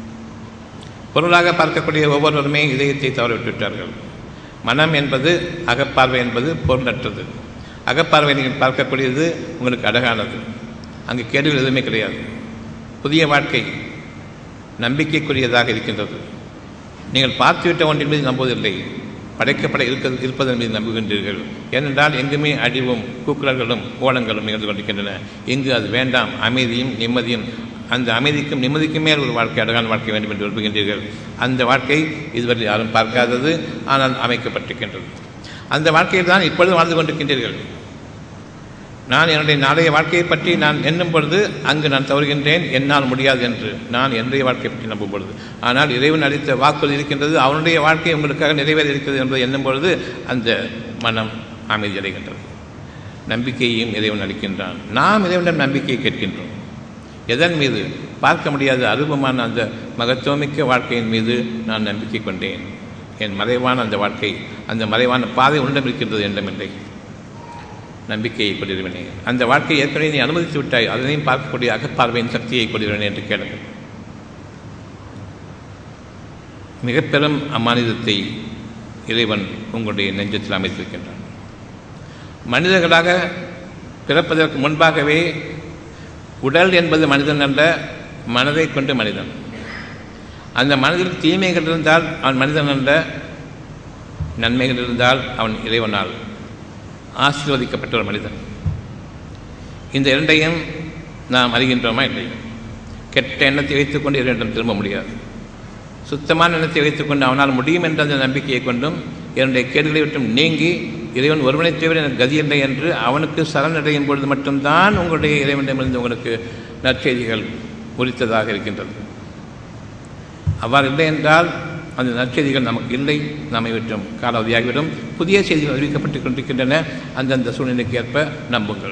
பொருளாக பார்க்கக்கூடிய ஒவ்வொருவருமே இதயத்தை தவறவிட்டுவிட்டார்கள். மனம் என்பது, அகப்பார்வை என்பது பொருளற்றது. அகப்பார்வை நீங்கள் பார்க்கக்கூடியது உங்களுக்கு அழகானது. அங்கு கேள்விகள் எதுவுமே கிடையாது. புதிய வாழ்க்கை நம்பிக்கைக்குரியதாக இருக்கின்றது. நீங்கள் பார்த்துவிட்ட ஒன்றின் மீது நம்புவதில்லை, படைக்கப்பட இருக்க இருப்பதன் மீது நம்புகின்றீர்கள். ஏனென்றால் எங்குமே அழிவும் கூக்குரல்களும் கோலங்களும் நிகழ்ந்து கொண்டிருக்கின்றன. இங்கு அது வேண்டாம். அமைதியும் நிம்மதியும், அந்த அமைதிக்கும் நிம்மதிக்கும் மேல் ஒரு வாழ்க்கை, அழகான வாழ்க்கை வேண்டும் என்று விரும்புகின்றீர்கள். அந்த வாழ்க்கை இதுவரை யாரும் பார்க்காதது, ஆனால் அமைக்கப்பட்டிருக்கின்றது. அந்த வாழ்க்கையில் தான் இப்பொழுது வாழ்ந்து கொண்டிருக்கின்றீர்கள். நான் என்னுடைய நாளைய வாழ்க்கையை பற்றி நான் எண்ணும் பொழுது அங்கு நான் தவறுகின்றேன், என்னால் முடியாது என்று நான் என்னுடைய வாழ்க்கையை பற்றி நம்பும் பொழுது. ஆனால் இறைவன் அளித்த வாக்குறுதி இருக்கின்றது, அவனுடைய வாழ்க்கை உங்களுக்காக நிறைவேற இருக்கிறது என்பதை எண்ணும் பொழுது அந்த மனம் அமைதி அடைகின்றது. நம்பிக்கையையும் இறைவன் அளிக்கின்றான். நாம் இறைவனிடம் நம்பிக்கையை கேட்கின்றோம். எதன் மீது? பார்க்க முடியாத அருவமான அந்த மகத்துவமிக்க வாழ்க்கையின் மீது நான் நம்பிக்கை கொண்டேன். என் மறைவான அந்த வாழ்க்கை, அந்த மறைவான பாதை உன்னிடம் இருக்கின்றது என்றமில்லை, நம்பிக்கையை கொண்டிருவனே. அந்த வாழ்க்கையை ஏற்கனவே நீ அனுமதித்து விட்டாய், அதனையும் பார்க்கக்கூடிய அகப்பார்வையின் சக்தியை கொண்டிருவனே என்று கேளுங்கள். மிக பெரும் அம்மானிதத்தை இறைவன் உங்களுடைய நெஞ்சத்தில் அமைத்திருக்கின்றான். மனிதர்களாக பிறப்பதற்கு முன்பாகவே உடல் என்பது மனிதன் அல்ல, மனதை கொண்டு மனிதன். அந்த மனதில் தீமைகள் இருந்தால் அவன் மனிதன் அல்ல, நன்மைகள் இருந்தால் அவன் இறைவனால் ஆசீர்வதிக்கப்பட்ட ஒரு மனிதன். இந்த இரண்டையும் நாம் அறிகின்றோமா இல்லை? கெட்ட எண்ணத்தை வைத்துக்கொண்டு இறைவனிடம் திரும்ப முடியாது. சுத்தமான எண்ணத்தை வைத்துக்கொண்டு அவனால் முடியும் என்ற அந்த நம்பிக்கையை கொண்டும் என்னுடைய கேடுகளை விட்டும் நீங்கி இறைவன் ஒருவனை தவிர எனக்கு கதி இல்லை என்று அவனுக்கு சரணடையும் பொழுது மட்டும்தான் உங்களுடைய இறைவனிடமிருந்து உங்களுக்கு நற்செய்திகள் உரித்ததாக இருக்கின்றது. அவ்வாறு இல்லை என்றால் அந்த நற்செய்திகள் நமக்கு இல்லை, நம்மை விட்டும் காலாவதியாகிவிடும். புதிய செய்திகள் அறிவிக்கப்பட்டுக் கொண்டிருக்கின்றன. அந்தந்த சூழ்நிலைக்கு ஏற்ப நம்புங்கள்.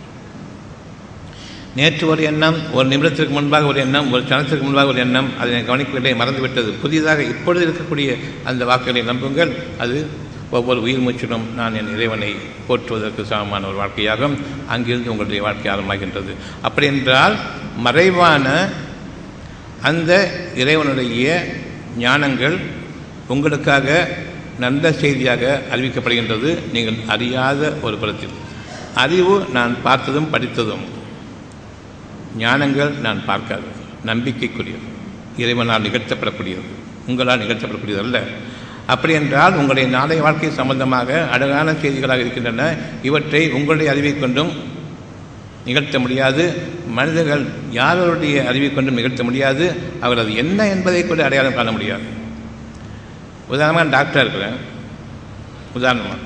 நேற்று ஒரு எண்ணம், ஒரு நிமிடத்திற்கு முன்பாக ஒரு எண்ணம், ஒரு சனத்திற்கு முன்பாக ஒரு எண்ணம், அதனை கவனிக்கவில்லை, மறந்துவிட்டது. புதிதாக இப்பொழுது இருக்கக்கூடிய அந்த வாக்குகளை நம்புங்கள். அது ஒவ்வொரு உயிர் மூச்சிலும் நான் என் இறைவனை போற்றுவதற்கு சமமான ஒரு வாழ்க்கையாகும். அங்கிருந்து உங்களுடைய வாழ்க்கை ஆரம்பமாகின்றது. அப்படி என்றால் மறைவான அந்த இறைவனுடைய ஞானங்கள் உங்களுக்காக நல்ல செய்தியாக அறிவிக்கப்படுகின்றது. நீங்கள் அறியாத ஒரு புறத்தில் அறிவு நான் பார்த்ததும் படித்ததும், ஞானங்கள் நான் பார்க்காது, நம்பிக்கைக்குரியது, இறைவனால் நிகழ்த்தப்படக்கூடியது, உங்களால் நிகழ்த்தப்படக்கூடியது அல்ல. அப்படி என்றால் உங்களுடைய நாளைய வாழ்க்கை சம்பந்தமாக அழகான செய்திகளாக இருக்கின்றன. இவற்றை உங்களுடைய அறிவை கொண்டும் நிகழ்த்த முடியாது. மனிதர்கள் யாருடைய அறிவை கொண்டும் நிகழ்த்த முடியாது. அவர் அது என்ன என்பதை கூட அடையாளம் காண முடியாது. உதாரணமாக டாக்டராக இருக்கிறேன், உதாரணமாக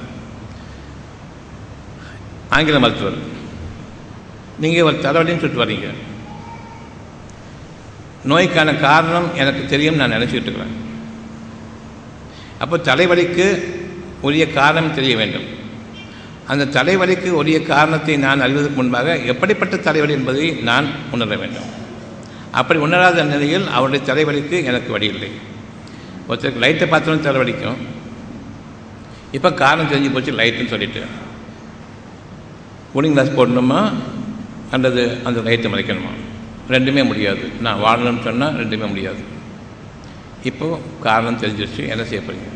ஆங்கில மருத்துவர், நீங்கள் ஒரு தலைவலின்னு சொல்லிட்டு வரீங்க. நோய்க்கான காரணம் எனக்கு தெரியும், நான் நினச்சிக்கிட்டு இருக்கிறேன். அப்போ தலைவலிக்கு உரிய காரணம் தெரிய வேண்டும். அந்த தலைவலிக்கு உரிய காரணத்தை நான் அறிவதற்கு முன்பாக எப்படிப்பட்ட தலைவலி என்பதை நான் உணர வேண்டும். அப்படி உணராத நிலையில் அவருடைய தலைவலிக்கு எனக்கு வழி இல்லை. ஒருத்தருக்கு லைட்டை பார்த்தோன்னு தலைவலிக்கும். இப்போ காரணம் தெரிஞ்சு போச்சு, லைட்டுன்னு சொல்லிட்டு கூலிங் கிளாஸ் போடணுமா அல்லது அந்த லைட்டை மறைக்கணுமா? ரெண்டுமே முடியாது. நான் வாழணும்னு சொன்னால் ரெண்டுமே முடியாது. இப்போது காரணம் தெரிஞ்சிருச்சு, என்ன செய்ய போறீங்க?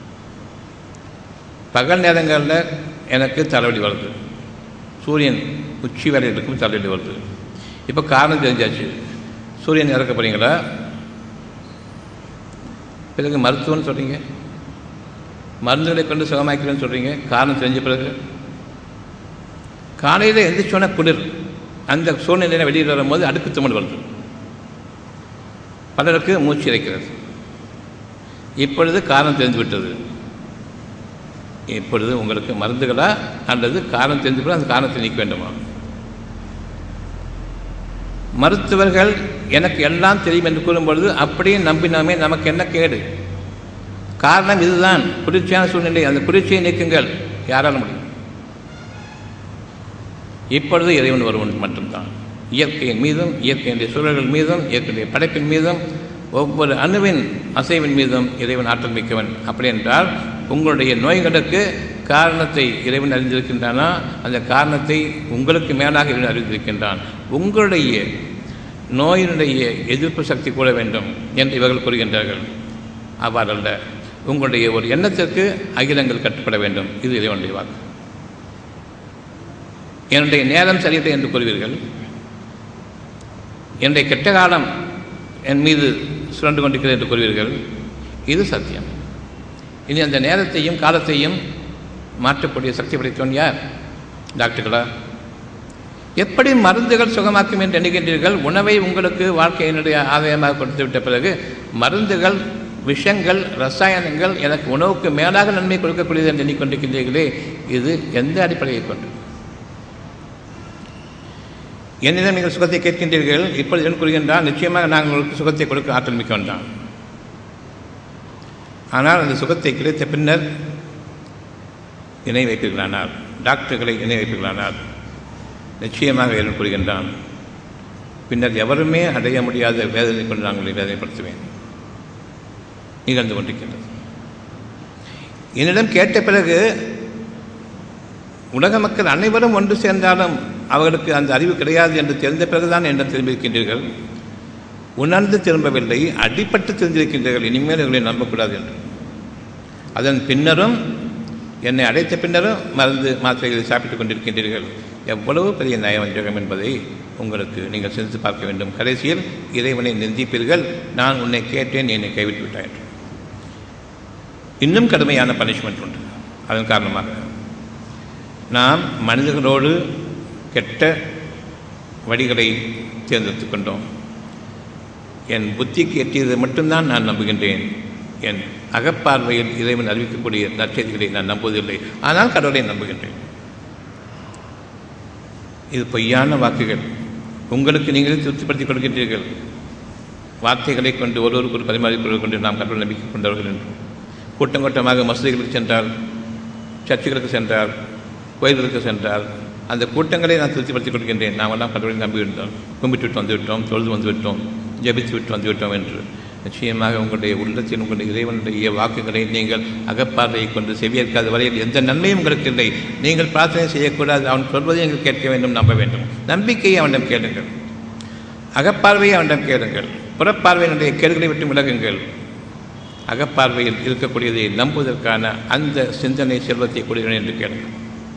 பகல் நேரங்களில் எனக்கு தலைவலி வருது, சூரியன் உச்சி வேலையில் இருக்கும் தலைவலி வருது. இப்போ காரணம் தெரிஞ்சாச்சு, சூரியன் இறக்க போகிறீங்களா? பிறகு மருத்துவம்னு சொல்கிறீங்க, மருந்துகளை கொண்டு சுகமாக்கிறேன்னு சொல்கிறீங்க. காரணம் தெரிஞ்ச பிறகு காலையில் எந்திரிச்சோன்னா குளிர், அந்த சூழ்நிலையில் வெளியில் வரும்போது அடுக்கு தும்மல் வருது, பலருக்கு மூச்சு இறைக்கிறது. இப்பொழுது காரணம் தெரிந்து விட்டது. இப்பொழுது உங்களுக்கு மருந்துகளா அல்லது காரணம் தெரிந்து கூட அந்த காரணத்தை நீக்க வேண்டுமா? மருத்துவர்கள் எனக்கு எல்லாம் தெரியும் என்று கூறும்பொழுது அப்படியே நம்பினாமே நமக்கு என்ன கேடு? காரணம் இதுதான், குளிர்ச்சியான சூழ்நிலை, அந்த குளிர்ச்சியை நீக்குங்கள். யாரால முடியும்? இப்பொழுது இறைவன் ஒருவன் மட்டும்தான். இயற்கையின் மீதும், இயற்கையினுடைய சூழல்கள் மீதும், இயற்கையுடைய படைப்பின் மீதும், ஒவ்வொரு அணுவின் அசைவின் மீதும் இறைவன் ஆற்றல் மிக்கவன். அப்படி என்றால் உங்களுடைய நோய்களுக்கு காரணத்தை இறைவன் அறிந்திருக்கின்றானா? அந்த காரணத்தை உங்களுக்கு மேலாக இறைவன் அறிந்திருக்கின்றான். உங்களுடைய நோயினுடைய எதிர்ப்பு சக்தி கூட வேண்டும் என்று இவர்கள் கூறுகின்றார்கள். அவ்வாறல்ல, உங்களுடைய ஒரு எண்ணத்திற்கு அகிலங்கள் கட்டுப்பட வேண்டும். இது இறைவனுடைய வாக்கு. என்னுடைய நேரம் சரியில்லை என்று கூறுவீர்கள், என்னுடைய கெட்ட காலம் என் மீது சுரண்டு கொண்டிருக்கிறது என்று கூறுவீர்கள். இது சத்தியம். இனி அந்த நேரத்தையும் காலத்தையும் மாற்றக்கூடிய சக்தி படைத்தவன் யார்? டாக்டர்களா? எப்படி மருந்துகள் சுகமாக்கும் என்று எண்ணுகின்றீர்கள்? உணவை உங்களுக்கு வாழ்க்கையினுடைய ஆதாயமாக கொடுத்து விட்ட பிறகு மருந்துகள், விஷங்கள், ரசாயனங்கள் எனக்கு உணவுக்கு மேலாக நன்மை கொடுக்கக்கூடியது என்று எண்ணிக்கொண்டிருக்கின்றீர்களே, இது எந்த அடிப்படையை கொண்டு? என்னிடம் நீங்கள் சுகத்தை கேட்கின்றீர்கள். இப்பொழுது என்ன கூறுகின்றால், நிச்சயமாக நாங்கள் உங்களுக்கு சுகத்தை கொடுக்க ஆற்றல் மிக்க வேண்டாம். ஆனால் அந்த சுகத்தை கிடைத்த பின்னர் இணை வைப்பீர்களானால், டாக்டர்களை இணை வைப்பீர்களானால், நிச்சயமாக என்ன கூறுகின்றான், பின்னர் எவருமே அடைய முடியாத வேதனை கொண்டு நாங்கள் வேதனைப்படுத்துவேன் நிகழ்ந்து கொண்டிருக்கின்றது. என்னிடம் கேட்ட பிறகு உலக மக்கள் அனைவரும் ஒன்று சேர்ந்தாலும் அவர்களுக்கு அந்த அறிவு கிடையாது என்று தெரிந்த பிறகுதான் என்னிடம் திரும்பியிருக்கின்றீர்கள். உணர்ந்து திரும்பவில்லை, அடிப்பட்டு தெரிந்திருக்கின்றீர்கள். இனிமேல் இவர்களை நம்பக்கூடாது என்று. அதன் பின்னரும் என்னை அடைத்த பின்னரும் மருந்து மாத்திரைகளை சாப்பிட்டுக் கொண்டிருக்கின்றீர்கள். எவ்வளவு பெரிய நயவஞ்சகம் என்பதை உங்களுக்கு நீங்கள் சிந்தித்து பார்க்க வேண்டும். கடைசியில் இறைவனை நிந்திப்பீர்கள், நான் உன்னை கேட்டேன், என்னை கைவிட்டு விட்டாய். இன்னும் கடுமையான பனிஷ்மெண்ட் உண்டு. அதன் காரணமாக நாம் மனிதர்களோடு கெட்ட வழிகளை தேர்ந்தெடுத்து கொண்டோம். என் புத்திக்கு எட்டியதை மட்டும்தான் நான் நம்புகின்றேன். என் அகப்பார்வையில் இறைவன் அறிவிக்கக்கூடிய நற்செய்திகளை நான் நம்புவதில்லை. ஆனால் கடவுளை நம்புகின்றேன். இது பொய்யான வாக்குகள். உங்களுக்கு நீங்களே திருப்திப்படுத்திக் கொள்கின்றீர்கள். வார்த்தைகளை கொண்டு ஒருவருக்கு ஒரு பரிமாறிக்கொள்ள கொண்டு நாம் கடவுள் நம்பிக்கை கொண்டவர்கள் என்றும் கூட்டம் கூட்டமாக மசூதிகளுக்கு சென்றால், சர்ச்சுகளுக்கு சென்றால், கோயில்களுக்கு சென்றால் அந்த கூட்டங்களை நான் திருப்திப்படுத்திக் கொள்கின்றேன். நாம் எல்லாம் கடவுளை நம்பிவிட்டோம், கும்பிட்டு விட்டு வந்துவிட்டோம், தொழுது வந்துவிட்டோம், ஜபித்து விட்டு வந்துவிட்டோம் என்று. நிச்சயமாக உங்களுடைய உள்ளத்தில் உங்களுடைய இறைவனுடைய வாக்குகளை நீங்கள் அகப்பார்வையை கொண்டு செவியேற்காத வரையில் எந்த நன்மையும் உங்களுக்கு இல்லை. நீங்கள் பிரார்த்தனை செய்யக்கூடாது, அவன் சொல்வதை நீங்கள் கேட்க வேண்டும், நம்ப வேண்டும். நம்பிக்கையை அவனிடம் கேளுங்கள், அகப்பார்வையை அவனிடம் கேளுங்கள். புறப்பார்வையினுடைய கேடுகளை விட்டு விலகுங்கள். அகப்பார்வையில் இருக்கக்கூடியதை நம்புவதற்கான அந்த சிந்தனை செல்வத்தை கொடுக்கிறேன் என்று கேளுங்கள்.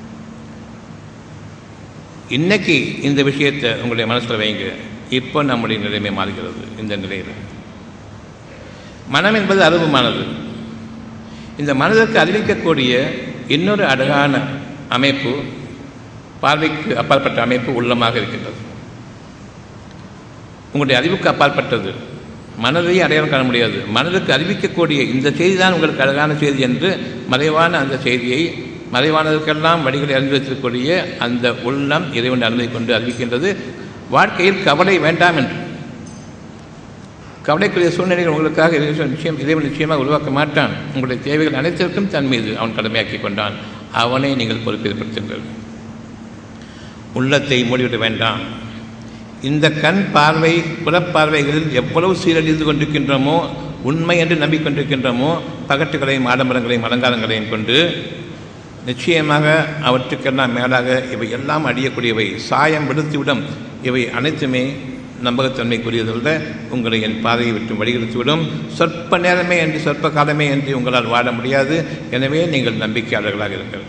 இன்னைக்கு இந்த விஷயத்தை உங்களுடைய மனசில் வைங்க. இப்போ நம்முடைய நிலைமை மாறுகிறது. இந்த நிலையில் மனம் என்பது அருவமானது. இந்த மனதிற்கு அறிவிக்கக்கூடிய இன்னொரு அழகான அமைப்பு, பார்வைக்கு அப்பாற்பட்ட அமைப்பு உள்ளமாக இருக்கின்றது. உங்களுடைய அறிவுக்கு அப்பாற்பட்டது. மனதையே அடையாளம் காண முடியாது. மனதுக்கு அறிவிக்கக்கூடிய இந்த செய்தி தான் உங்களுக்கு அழகான செய்தி என்று மறைவான அந்த செய்தியை, மறைவானதற்கெல்லாம் வழிகளை அறிந்து வைத்திருக்கக்கூடிய அந்த உள்ளம் இறைவன் அனுமதி கொண்டு அறிவிக்கின்றது. வாழ்க்கையில் கவலை வேண்டாம் என்று. கவலைக்குரிய சூழ்நிலைகள் உங்களுக்காக நிச்சயம் இறைவன் நிச்சயமாக உருவாக்க மாட்டான். உங்களுடைய தேவைகள் அனைத்திற்கும் தன் மீது அவன் கடமையாக்கி கொண்டான். அவனை நீங்கள் பொறுப்பேற்படுத்துங்கள். உள்ளத்தை மூடிவிட வேண்டாம். இந்த கண் பார்வை புறப்பார்வைகளில் எவ்வளவு சீரழிந்து கொண்டிருக்கின்றோமோ, உண்மை என்று நம்பிக்கொண்டிருக்கின்றோமோ, பகட்டுகளையும் ஆடம்பரங்களையும் அலங்காரங்களையும் கொண்டு நிச்சயமாக அவற்றுக்கெல்லாம் மேலாக இவை எல்லாம் அடியக்கூடியவை, சாயம் விடுத்துவிடும். இவை அனைத்துமே நம்பகத்தன்மைக்குரியதல்ல. உங்களை என் பாதையை விட்டு வழிகெடுத்துவிடும். சொற்ப நேரமே என்று சொற்ப காலமே என்று உங்களால் வாழ முடியாது. எனவே நீங்கள் நம்பிக்கையாளர்களாக இருங்கள்.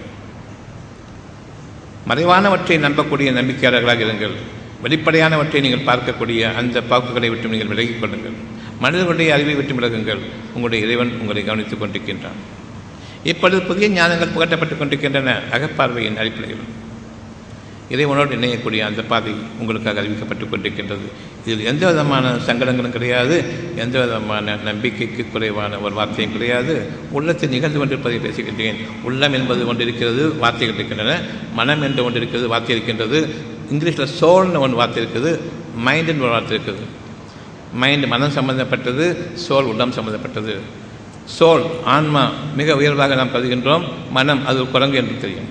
மறைவானவற்றை நம்பக்கூடிய நம்பிக்கையாளர்களாக இருங்கள். வெளிப்படையானவற்றை நீங்கள் பார்க்கக்கூடிய அந்த பாக்குகளை விட்டு நீங்கள் விலகிக் கொள்ளுங்கள். மனிதர்களுடைய அறிவை விட்டு விலகுங்கள். உங்களுடைய இறைவன் உங்களை கவனித்துக் கொண்டிருக்கின்றான். இப்பொழுது புதிய ஞானங்கள் புகட்டப்பட்டுக் கொண்டிருக்கின்றன. அகப்பார்வையின் அடிப்படையில் இறைவனோடு இணையக்கூடிய அந்த பாதை உங்களுக்காக அறிவிக்கப்பட்டுக் கொண்டிருக்கின்றது. இதில் எந்த விதமான சங்கடங்களும் கிடையாது. எந்த விதமான நம்பிக்கைக்கு குறைவான ஒரு வார்த்தையும் கிடையாது. உள்ளத்தில் நிகழ்ந்து கொண்டிருப்பதை பேசுகின்றேன். உள்ளம் என்பது ஒன்று இருக்கிறது, வார்த்தைகள் இருக்கின்றன. மனம் என்று ஒன்று இருக்கிறது, வார்த்தை இருக்கின்றது. இங்கிலீஷில் சோல்னு ஒன்று வார்த்தை இருக்குது, மைண்டுன்னு ஒரு வார்த்தை இருக்குது. மைண்டு மனம் சம்பந்தப்பட்டது, சோல் உள்ளம் சம்பந்தப்பட்டது. சோல் ஆன்மா மிக உயர்வாக நாம் கருதுகின்றோம். மனம் அது ஒரு குரங்கு என்று தெரியும்.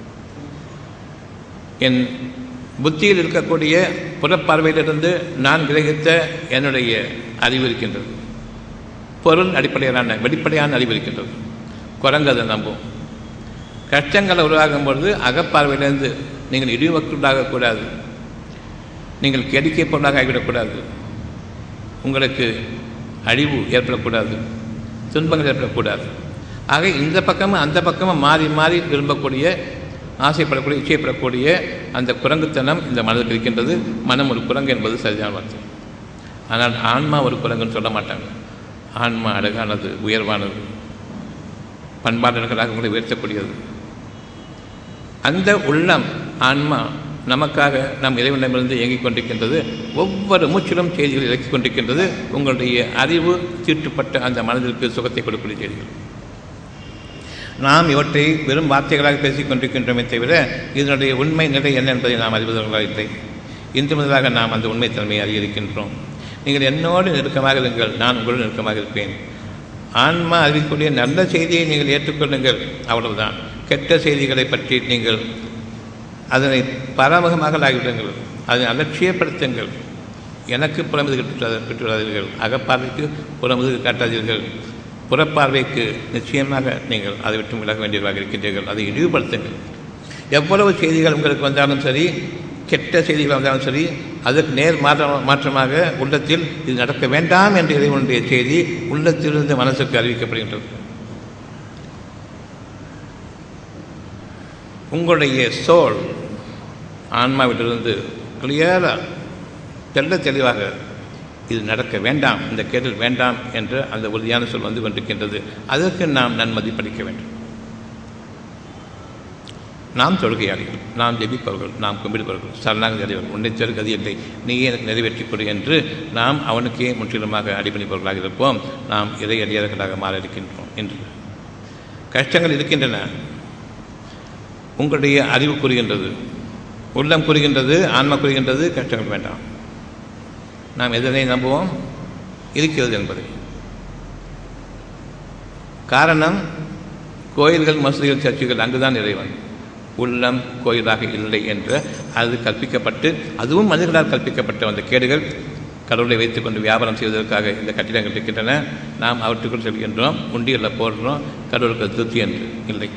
என் புத்தியில் இருக்கக்கூடிய புறப்பார்வையிலிருந்து நான் கிரகித்த என்னுடைய அறிவு இருக்கின்றது. பொருள் அடிப்படையிலான வெளிப்படையான அறிவு இருக்கின்றது. குரங்கு அதை நம்பும். கஷ்டங்களை உருவாகும் பொழுது அகப்பார்வையிலிருந்து நீங்கள் இழிவுக்குள்ளாகக்கூடாது, நீங்கள் கெடுக்கை பொருளாக ஆகிவிடக்கூடாது, உங்களுக்கு அழிவு ஏற்படக்கூடாது, துன்பங்கள் ஏற்படக்கூடாது. ஆக இந்த பக்கமும் அந்த பக்கமும் மாறி மாறி விரும்பக்கூடிய, ஆசைப்படக்கூடிய, இச்சைப்படக்கூடிய அந்த குரங்குத்தனம் இந்த மனதில் இருக்கின்றது. மனம் ஒரு குரங்கு என்பது சரியான வார்த்தை. ஆனால் ஆன்மா ஒரு குரங்குன்னு சொல்ல மாட்டாங்க. ஆன்மா அழகானது, உயர்வானது, பண்பாளர்களாக உங்களை உயர்த்தக்கூடியது. அந்த உள்ளம் ஆன்மா நமக்காக நம் இறைவனிடமிருந்து இயங்கிக் கொண்டிருக்கின்றது. ஒவ்வொரு மூச்சிலும் செய்திகள் இறக்கிக் கொண்டிருக்கின்றது. உங்களுடைய அறிவு தீட்டுப்பட்ட அந்த மனதிற்கு சுகத்தை கொடுக்கக்கூடிய செய்திகள். நாம் இவற்றை வெறும் வார்த்தைகளாக பேசிக் கொண்டிருக்கின்றோமே தவிர இதனுடைய உண்மை நிலை என்ன என்பதை நாம் அறிவதற்காக இல்லை. இன்று முதலாக நாம் அந்த உண்மைத்தன்மையை அறியிருக்கின்றோம். நீங்கள் என்னோடு நெருக்கமாக இருங்கள், நான் உங்களோடு நெருக்கமாக இருப்பேன். ஆன்மா அறிவிக்கக்கூடிய நல்ல செய்தியை நீங்கள் ஏற்றுக்கொள்ளுங்கள், அவ்வளவுதான். கெட்ட செய்திகளை பற்றி நீங்கள் அதனை பராமுகமாக ஆகிவிடுங்கள், அதனை அலட்சியப்படுத்துங்கள். எனக்கு புறமுதுகு பெற்றுவிடாதீர்கள், அகப்பார்வைக்கு புறமுதுகு காட்டாதீர்கள், புறப்பார்வைக்கு நிச்சயமாக நீங்கள் அதை விட்டு விலக வேண்டியவராக இருக்கின்றீர்கள். அதை இழிவுபடுத்துங்கள். எவ்வளவு செய்திகள் உங்களுக்கு வந்தாலும் சரி, கெட்ட செய்திகள் வந்தாலும் சரி, அதற்கு நேர் மாற்ற மாற்றமாக உள்ளத்தில் இது நடக்க வேண்டாம் என்ற இறைவனுடைய செய்தி உள்ளத்திலிருந்து மனசுக்கு அறிவிக்கப்படுகின்றது. உங்களுடைய சோல் ஆன்மாவிலிருந்து கிளியராக தெல்ல தெளிவாக இது நடக்க வேண்டாம், இந்த கேட்டல் வேண்டாம் என்ற அந்த உறுதியான சொல் வந்து கொண்டிருக்கின்றது. அதற்கு நாம் நன்மதிப்பளிக்க வேண்டும். நாம் தொழுகையாளிகள், நாம் ஜெபிப்பவர்கள், நாம் கும்பிடுபவர்கள், சரணாகதி அடைவர்கள், உன்னை கதி இல்லை, நீயே எனக்கு நிறைவேற்றிக் கொடு என்று நாம் அவனுக்கே முற்றிலுமாக அடிபணிப்பவர்களாக இருப்போம். நாம் இறை அடியார்களாக மாற இருக்கின்றோம். என்று கஷ்டங்கள் இருக்கின்றன. உங்களுடைய அறிவு கூறுகின்றது, உள்ளம் கூறுகின்றது, ஆன்மா கூறுகின்றது, கஷ்டங்கள் வேண்டாம். நாம் எதனை நம்புவோம்? இருக்கிறது என்பதை. காரணம், கோயில்கள், மசூதிகள், சர்ச்சுகள், அங்குதான் இறைவன். உள்ளம் கோயிலாக இல்லை என்று அது கற்பிக்கப்பட்டு, அதுவும் மனிதர்களால் கற்பிக்கப்பட்ட அந்த கேடுகள் கடவுளை வைத்துக்கொண்டு வியாபாரம் செய்வதற்காக இந்த கட்டிடங்கள் இருக்கின்றன. நாம் அவற்றுக்குள் செல்கின்றோம், உண்டிகளில் போடுறோம், கடவுளுக்கு திருப்தி என்று இல்லை.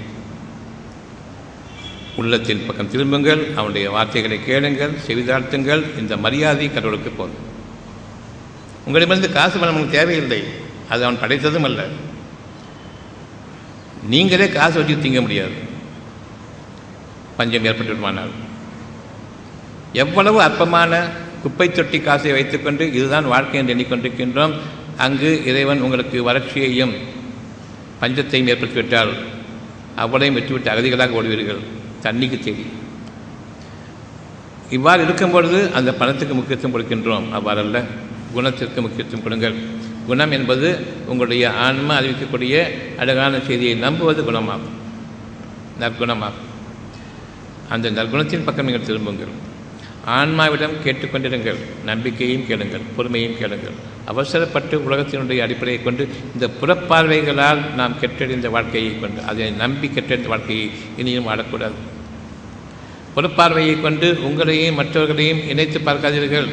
உள்ளத்தின் பக்கம் திரும்புங்கள், அவனுடைய வார்த்தைகளை கேளுங்கள், செவிதாழ்த்துங்கள். இந்த மரியாதை கடவுளுக்கு போதும். உங்களிடமிருந்து காசு பணம் நமக்கு தேவையில்லை, அது அவன் படைத்ததும் அல்ல. நீங்களே காசு வச்சு திங்க முடியாது, பஞ்சம் ஏற்பட்டுவிடுமானால். எவ்வளவு அற்பமான குப்பை தொட்டி காசை வைத்துக்கொண்டு இதுதான் வாழ்க்கை என்று எண்ணிக்கொண்டிருக்கின்றோம். அங்கு இறைவன் உங்களுக்கு வறட்சியையும் பஞ்சத்தையும் ஏற்படுத்திவிட்டால் அவ்வளையும் விட்டுவிட்டு அகதிகளாக ஓடுவீர்கள், தண்ணிக்கு தேடி. இவ்வாறு இருக்கும்பொழுது அந்த பணத்துக்கு முக்கியத்துவம் கொடுக்கின்றோம். அவ்வாறல்ல, குணத்திற்கு முக்கியத்துவம் கொடுங்கள். குணம் என்பது உங்களுடைய ஆன்மா அறிவிக்கக்கூடிய அழகான செய்தியை நம்புவது குணமாகும், நற்குணமாகும். அந்த நற்குணத்தின் பக்கம் நீங்கள் திரும்புங்கள். ஆன்மாவிடம் கேட்டுக்கொண்டிருங்கள், நம்பிக்கையும் கேளுங்கள், பொறுமையும் கேளுங்கள். அவசரப்பட்டு உலகத்தினுடைய அடிப்படையை கொண்டு இந்த புறப்பார்வைகளால் நாம் கெட்டறிந்த வாழ்க்கையை கொண்டு, அதை நம்பி கெட்டறிந்த வாழ்க்கையை இனியும் ஆடக்கூடாது. புறப்பார்வையை கொண்டு உங்களையும் மற்றவர்களையும் இணைத்து பார்க்காதீர்கள்,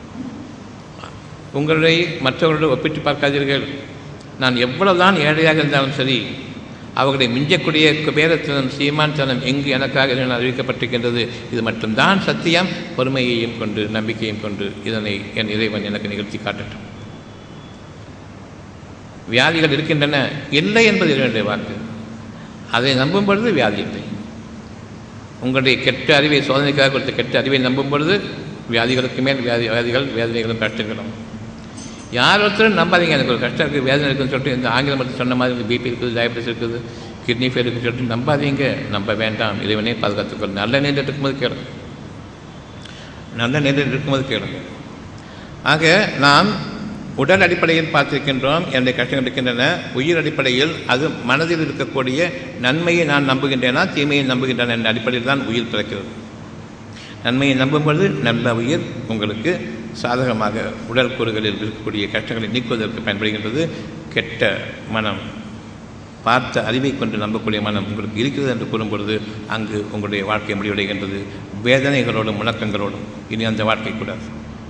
உங்களை மற்றவர்களோடு ஒப்பிட்டு பார்க்காதீர்கள். நான் எவ்வளவுதான் ஏழையாக இருந்தாலும் சரி, அவர்களை மிஞ்சக்கூடிய குபேரத்தனம், சீமான்தனம் எங்கு எனக்காக அறிவிக்கப்பட்டிருக்கின்றது. இது மட்டும்தான் சத்தியம். பொறுமையையும் கொண்டு, நம்பிக்கையும் கொண்டு இதனை என் இறைவன் எனக்கு நிகழ்த்தி காட்டட்டும். வியாதிகள் இருக்கின்றன, இல்லை என்பது இறைவனுடைய வாக்கு. அதை நம்பும் பொழுது வியாதி இல்லை. உங்களுடைய கெட்ட அறிவை, சோதனைக்காக கொடுத்த கெட்ட அறிவை நம்பும் பொழுது வியாதிகளுக்கு மேல் வியாதி வியாதிகள் வேதனைகளும் கஷ்டங்களும். யார் ஒருத்தரும் நம்பாதீங்க, எனக்கு ஒரு கஷ்டம் இருக்குது, வேதனை இருக்குதுன்னு சொல்லிட்டு இந்த ஆங்கில மருந்து சொன்ன மாதிரி பிபி இருக்குது, டயபிட்டிஸ் இருக்குது, கிட்னி ஃபெயில் இருக்குன்னு சொல்லிட்டு நம்பாதீங்க, நம்ப வேண்டாம். இறைவனே பாதுகாத்துக்கொள். நல்ல நேரில் இருக்கும்போது கேளுங்க, நல்ல நேரில் இருக்கும்போது கேளுங்க. ஆக நாம் உடல் அடிப்படையில் பார்த்திருக்கின்றோம், என்னுடைய கஷ்டங்கள் இருக்கின்றன. உயிர் அடிப்படையில் அது மனதில் இருக்கக்கூடிய நன்மையை நான் நம்புகின்றேனா, தீமையை நம்புகின்றன என்ற அடிப்படையில் தான் உயிர் பிறக்கிறது. நன்மையை நம்பும்பொழுது நல்ல உயிர் உங்களுக்கு சாதகமாக உடல் கூறுகளில் இருக்கக்கூடிய கஷ்டங்களை நீக்குவதற்கு பயன்படுகின்றது. கெட்ட மனம், பார்த்த அறிவை கொண்டு நம்பக்கூடிய மனம் உங்களுக்கு இருக்கிறது என்று கூறும்பொழுது அங்கு உங்களுடைய வாழ்க்கை முடிவடைகின்றது, வேதனைகளோடும் முழக்கங்களோடும். இனி அந்த வாழ்க்கை கூடாது.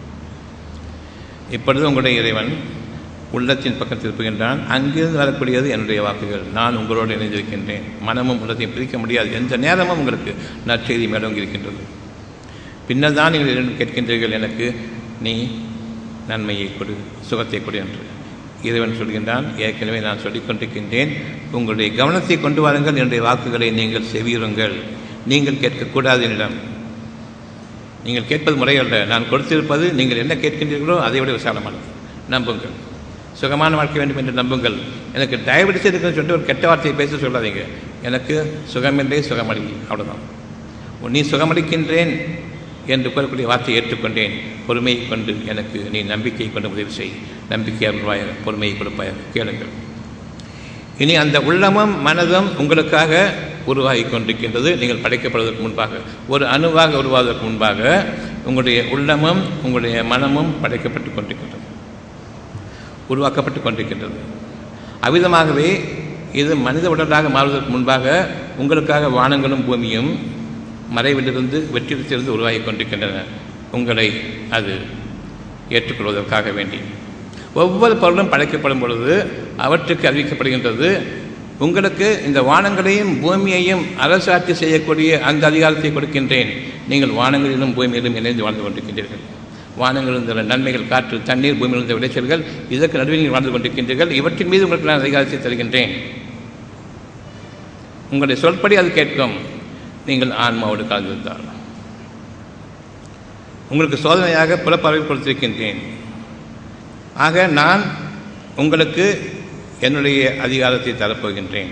இப்பொழுது உங்களுடைய இறைவன் உள்ளத்தின் பக்கம் திருப்புகின்றான். அங்கிருந்து வரக்கூடியது என்னுடைய வாக்குகள். நான் உங்களோடு இணைந்திருக்கின்றேன். மனமும் உள்ளத்தையும் பிரிக்க முடியாது. எந்த நேரமும் உங்களுக்கு நற்செய்தி மேலோங்கி இருக்கின்றது. பின்னர் தான் நீங்கள் கேட்கின்றீர்கள், எனக்கு நீ நன்மையை கொடு, சுகத்தை கொடு என்று. இறைவன் சொல்கின்றான், ஏற்கனவே நான் சொல்லிக் கொண்டிருக்கின்றேன், உங்களுடைய கவனத்தை கொண்டு வாருங்கள், என்னுடைய வாக்குகளை நீங்கள் செவியுறுங்கள். நீங்கள் கேட்கக்கூடாது என்னிடம். நீங்கள் கேட்பது முறையல்ல, நான் கொடுத்திருப்பது நீங்கள் என்ன கேட்கின்றீர்களோ அதை விட விசாலமானது. நம்புங்கள். சுகமான வாழ்க்கை வேண்டும் என்று நம்புங்கள். எனக்கு டயபெட்டிஸ் இருக்குன்னு சொல்லிட்டு ஒரு கெட்ட வார்த்தையை பேச சொல்லாதீங்க. எனக்கு சுகமில்லை, சுகமளி, அவ்வளோதான். நீ சுகமளிக்கின்றேன் என்று கூறக்கூடிய வார்த்தையை ஏற்றுக்கொண்டேன். பொறுமையை கொண்டு எனக்கு நீ நம்பிக்கையை கொண்டு உதவி செய். நம்பிக்கை அருள்வாயாக, பொறுமையை கொடுப்பாயாக. கேளுங்கள். இனி அந்த உள்ளமும் மனதும் உங்களுக்காக உருவாகி கொண்டிருக்கின்றது. நீங்கள் படைக்கப்படுவதற்கு முன்பாக, ஒரு அணுவாக உருவாவதற்கு முன்பாக உங்களுடைய உள்ளமும் உங்களுடைய மனமும் படைக்கப்பட்டு கொண்டிருக்கின்றது, உருவாக்கப்பட்டு கொண்டிருக்கின்றது. அவ்விதமாகவே இது மனித உடலாக மாறுவதற்கு முன்பாக உங்களுக்காக வானங்களும் பூமியும் மறைவிலிருந்து வெற்றிடத்திலிருந்து உருவாகி கொண்டிருக்கின்றன. உங்களை அது ஏற்றுக்கொள்வதற்காக வேண்டி. ஒவ்வொரு பொருளும் படைக்கப்படும் பொழுது அவற்றுக்கு அறிவிக்கப்படுகின்றது, உங்களுக்கு இந்த வானங்களையும் பூமியையும் அரசாட்சி செய்யக்கூடிய அந்த அதிகாரத்தை கொடுக்கின்றேன். நீங்கள் வானங்களிலும் பூமியிலும் இணைந்து வாழ்ந்து கொண்டிருக்கின்றீர்கள். வானங்களில் இருந்த நன்மைகள், காற்று, தண்ணீர், பூமியில் இருந்த விளைச்சல்கள், இதற்கு நடுவில் நீங்கள் வாழ்ந்து கொண்டிருக்கின்றீர்கள். இவற்றின் மீது உங்களுக்கு நான் அதிகாரத்தை தருகின்றேன். உங்களுடைய சொல்படி அது கேட்கும். நீங்கள் ஆன்மாவோடு கலந்திருந்தால் உங்களுக்கு சோதனையாக புலப்பறவை கொடுத்திருக்கின்றேன். ஆக நான் உங்களுக்கு என்னுடைய அதிகாரத்தை தரப்போகின்றேன்.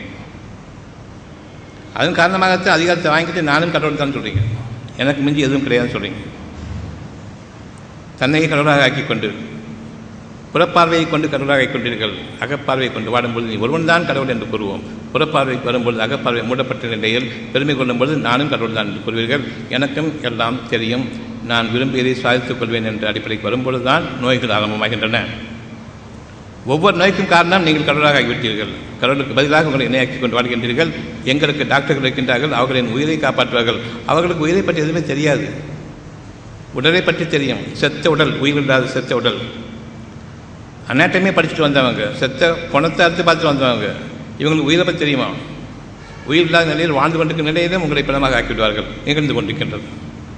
அதன் காரணமாகத்தான் அதிகாரத்தை வாங்கிட்டு நானும் கடவுள் தான் சொல்கிறீங்க. எனக்கு மிஞ்சி எதுவும் கிடையாதுன்னு சொல்கிறீங்க. தன்னையை கடவுளாக ஆக்கிக் கொண்டு புறப்பார்வையை கொண்டு கடவுளாக ஆக்கிக் கொண்டீர்கள். அகப்பார்வையை கொண்டு வாடும்பொழுது நீ ஒருவன் தான் கடவுள் என்று கூறுவோம். புறப்பார்வைக்கு வரும்பொழுது அகப்பார்வை மூடப்பட்ட நிலையில் பெருமை கொள்ளும்பொழுது நானும் கடவுள் தான் என்று கூறுவீர்கள். எனக்கும் எல்லாம் தெரியும், நான் விரும்பியதை சாதித்துக் கொள்வேன் என்ற அடிப்படைக்கு வரும்பொழுது தான் நோய்கள் ஆரம்பமாகின்றன. ஒவ்வொரு நோய்க்கும் காரணம் நீங்கள் கடவுளாக ஆகிவிட்டீர்கள். கடவுளுக்கு பதிலாக உங்களை இணையாக்கி கொண்டு வாழ்கின்றீர்கள். எங்களுக்கு டாக்டர்கள் இருக்கின்றார்கள், அவர்களின் உயிரை காப்பாற்றுவார்கள். அவர்களுக்கு உயிரை பற்றி எதுவுமே தெரியாது. உடலை பற்றி தெரியும். செத்த உடல், உயிர் இல்லாத செத்த உடல். அனாட்டமே படிச்சுட்டு வந்தவங்க, செத்த பணத்தை அறுத்து பார்த்துட்டு வந்தவங்க. இவங்களுக்கு உயிரை பற்றி தெரியுமா? உயிர் இல்லாத நிலையில் வாழ்ந்து கொண்டிருக்கிற நிலையிலும் உங்களை பிணமாக ஆக்கிவிடுவார்கள். நிகழ்ந்து கொண்டிருக்கின்றது.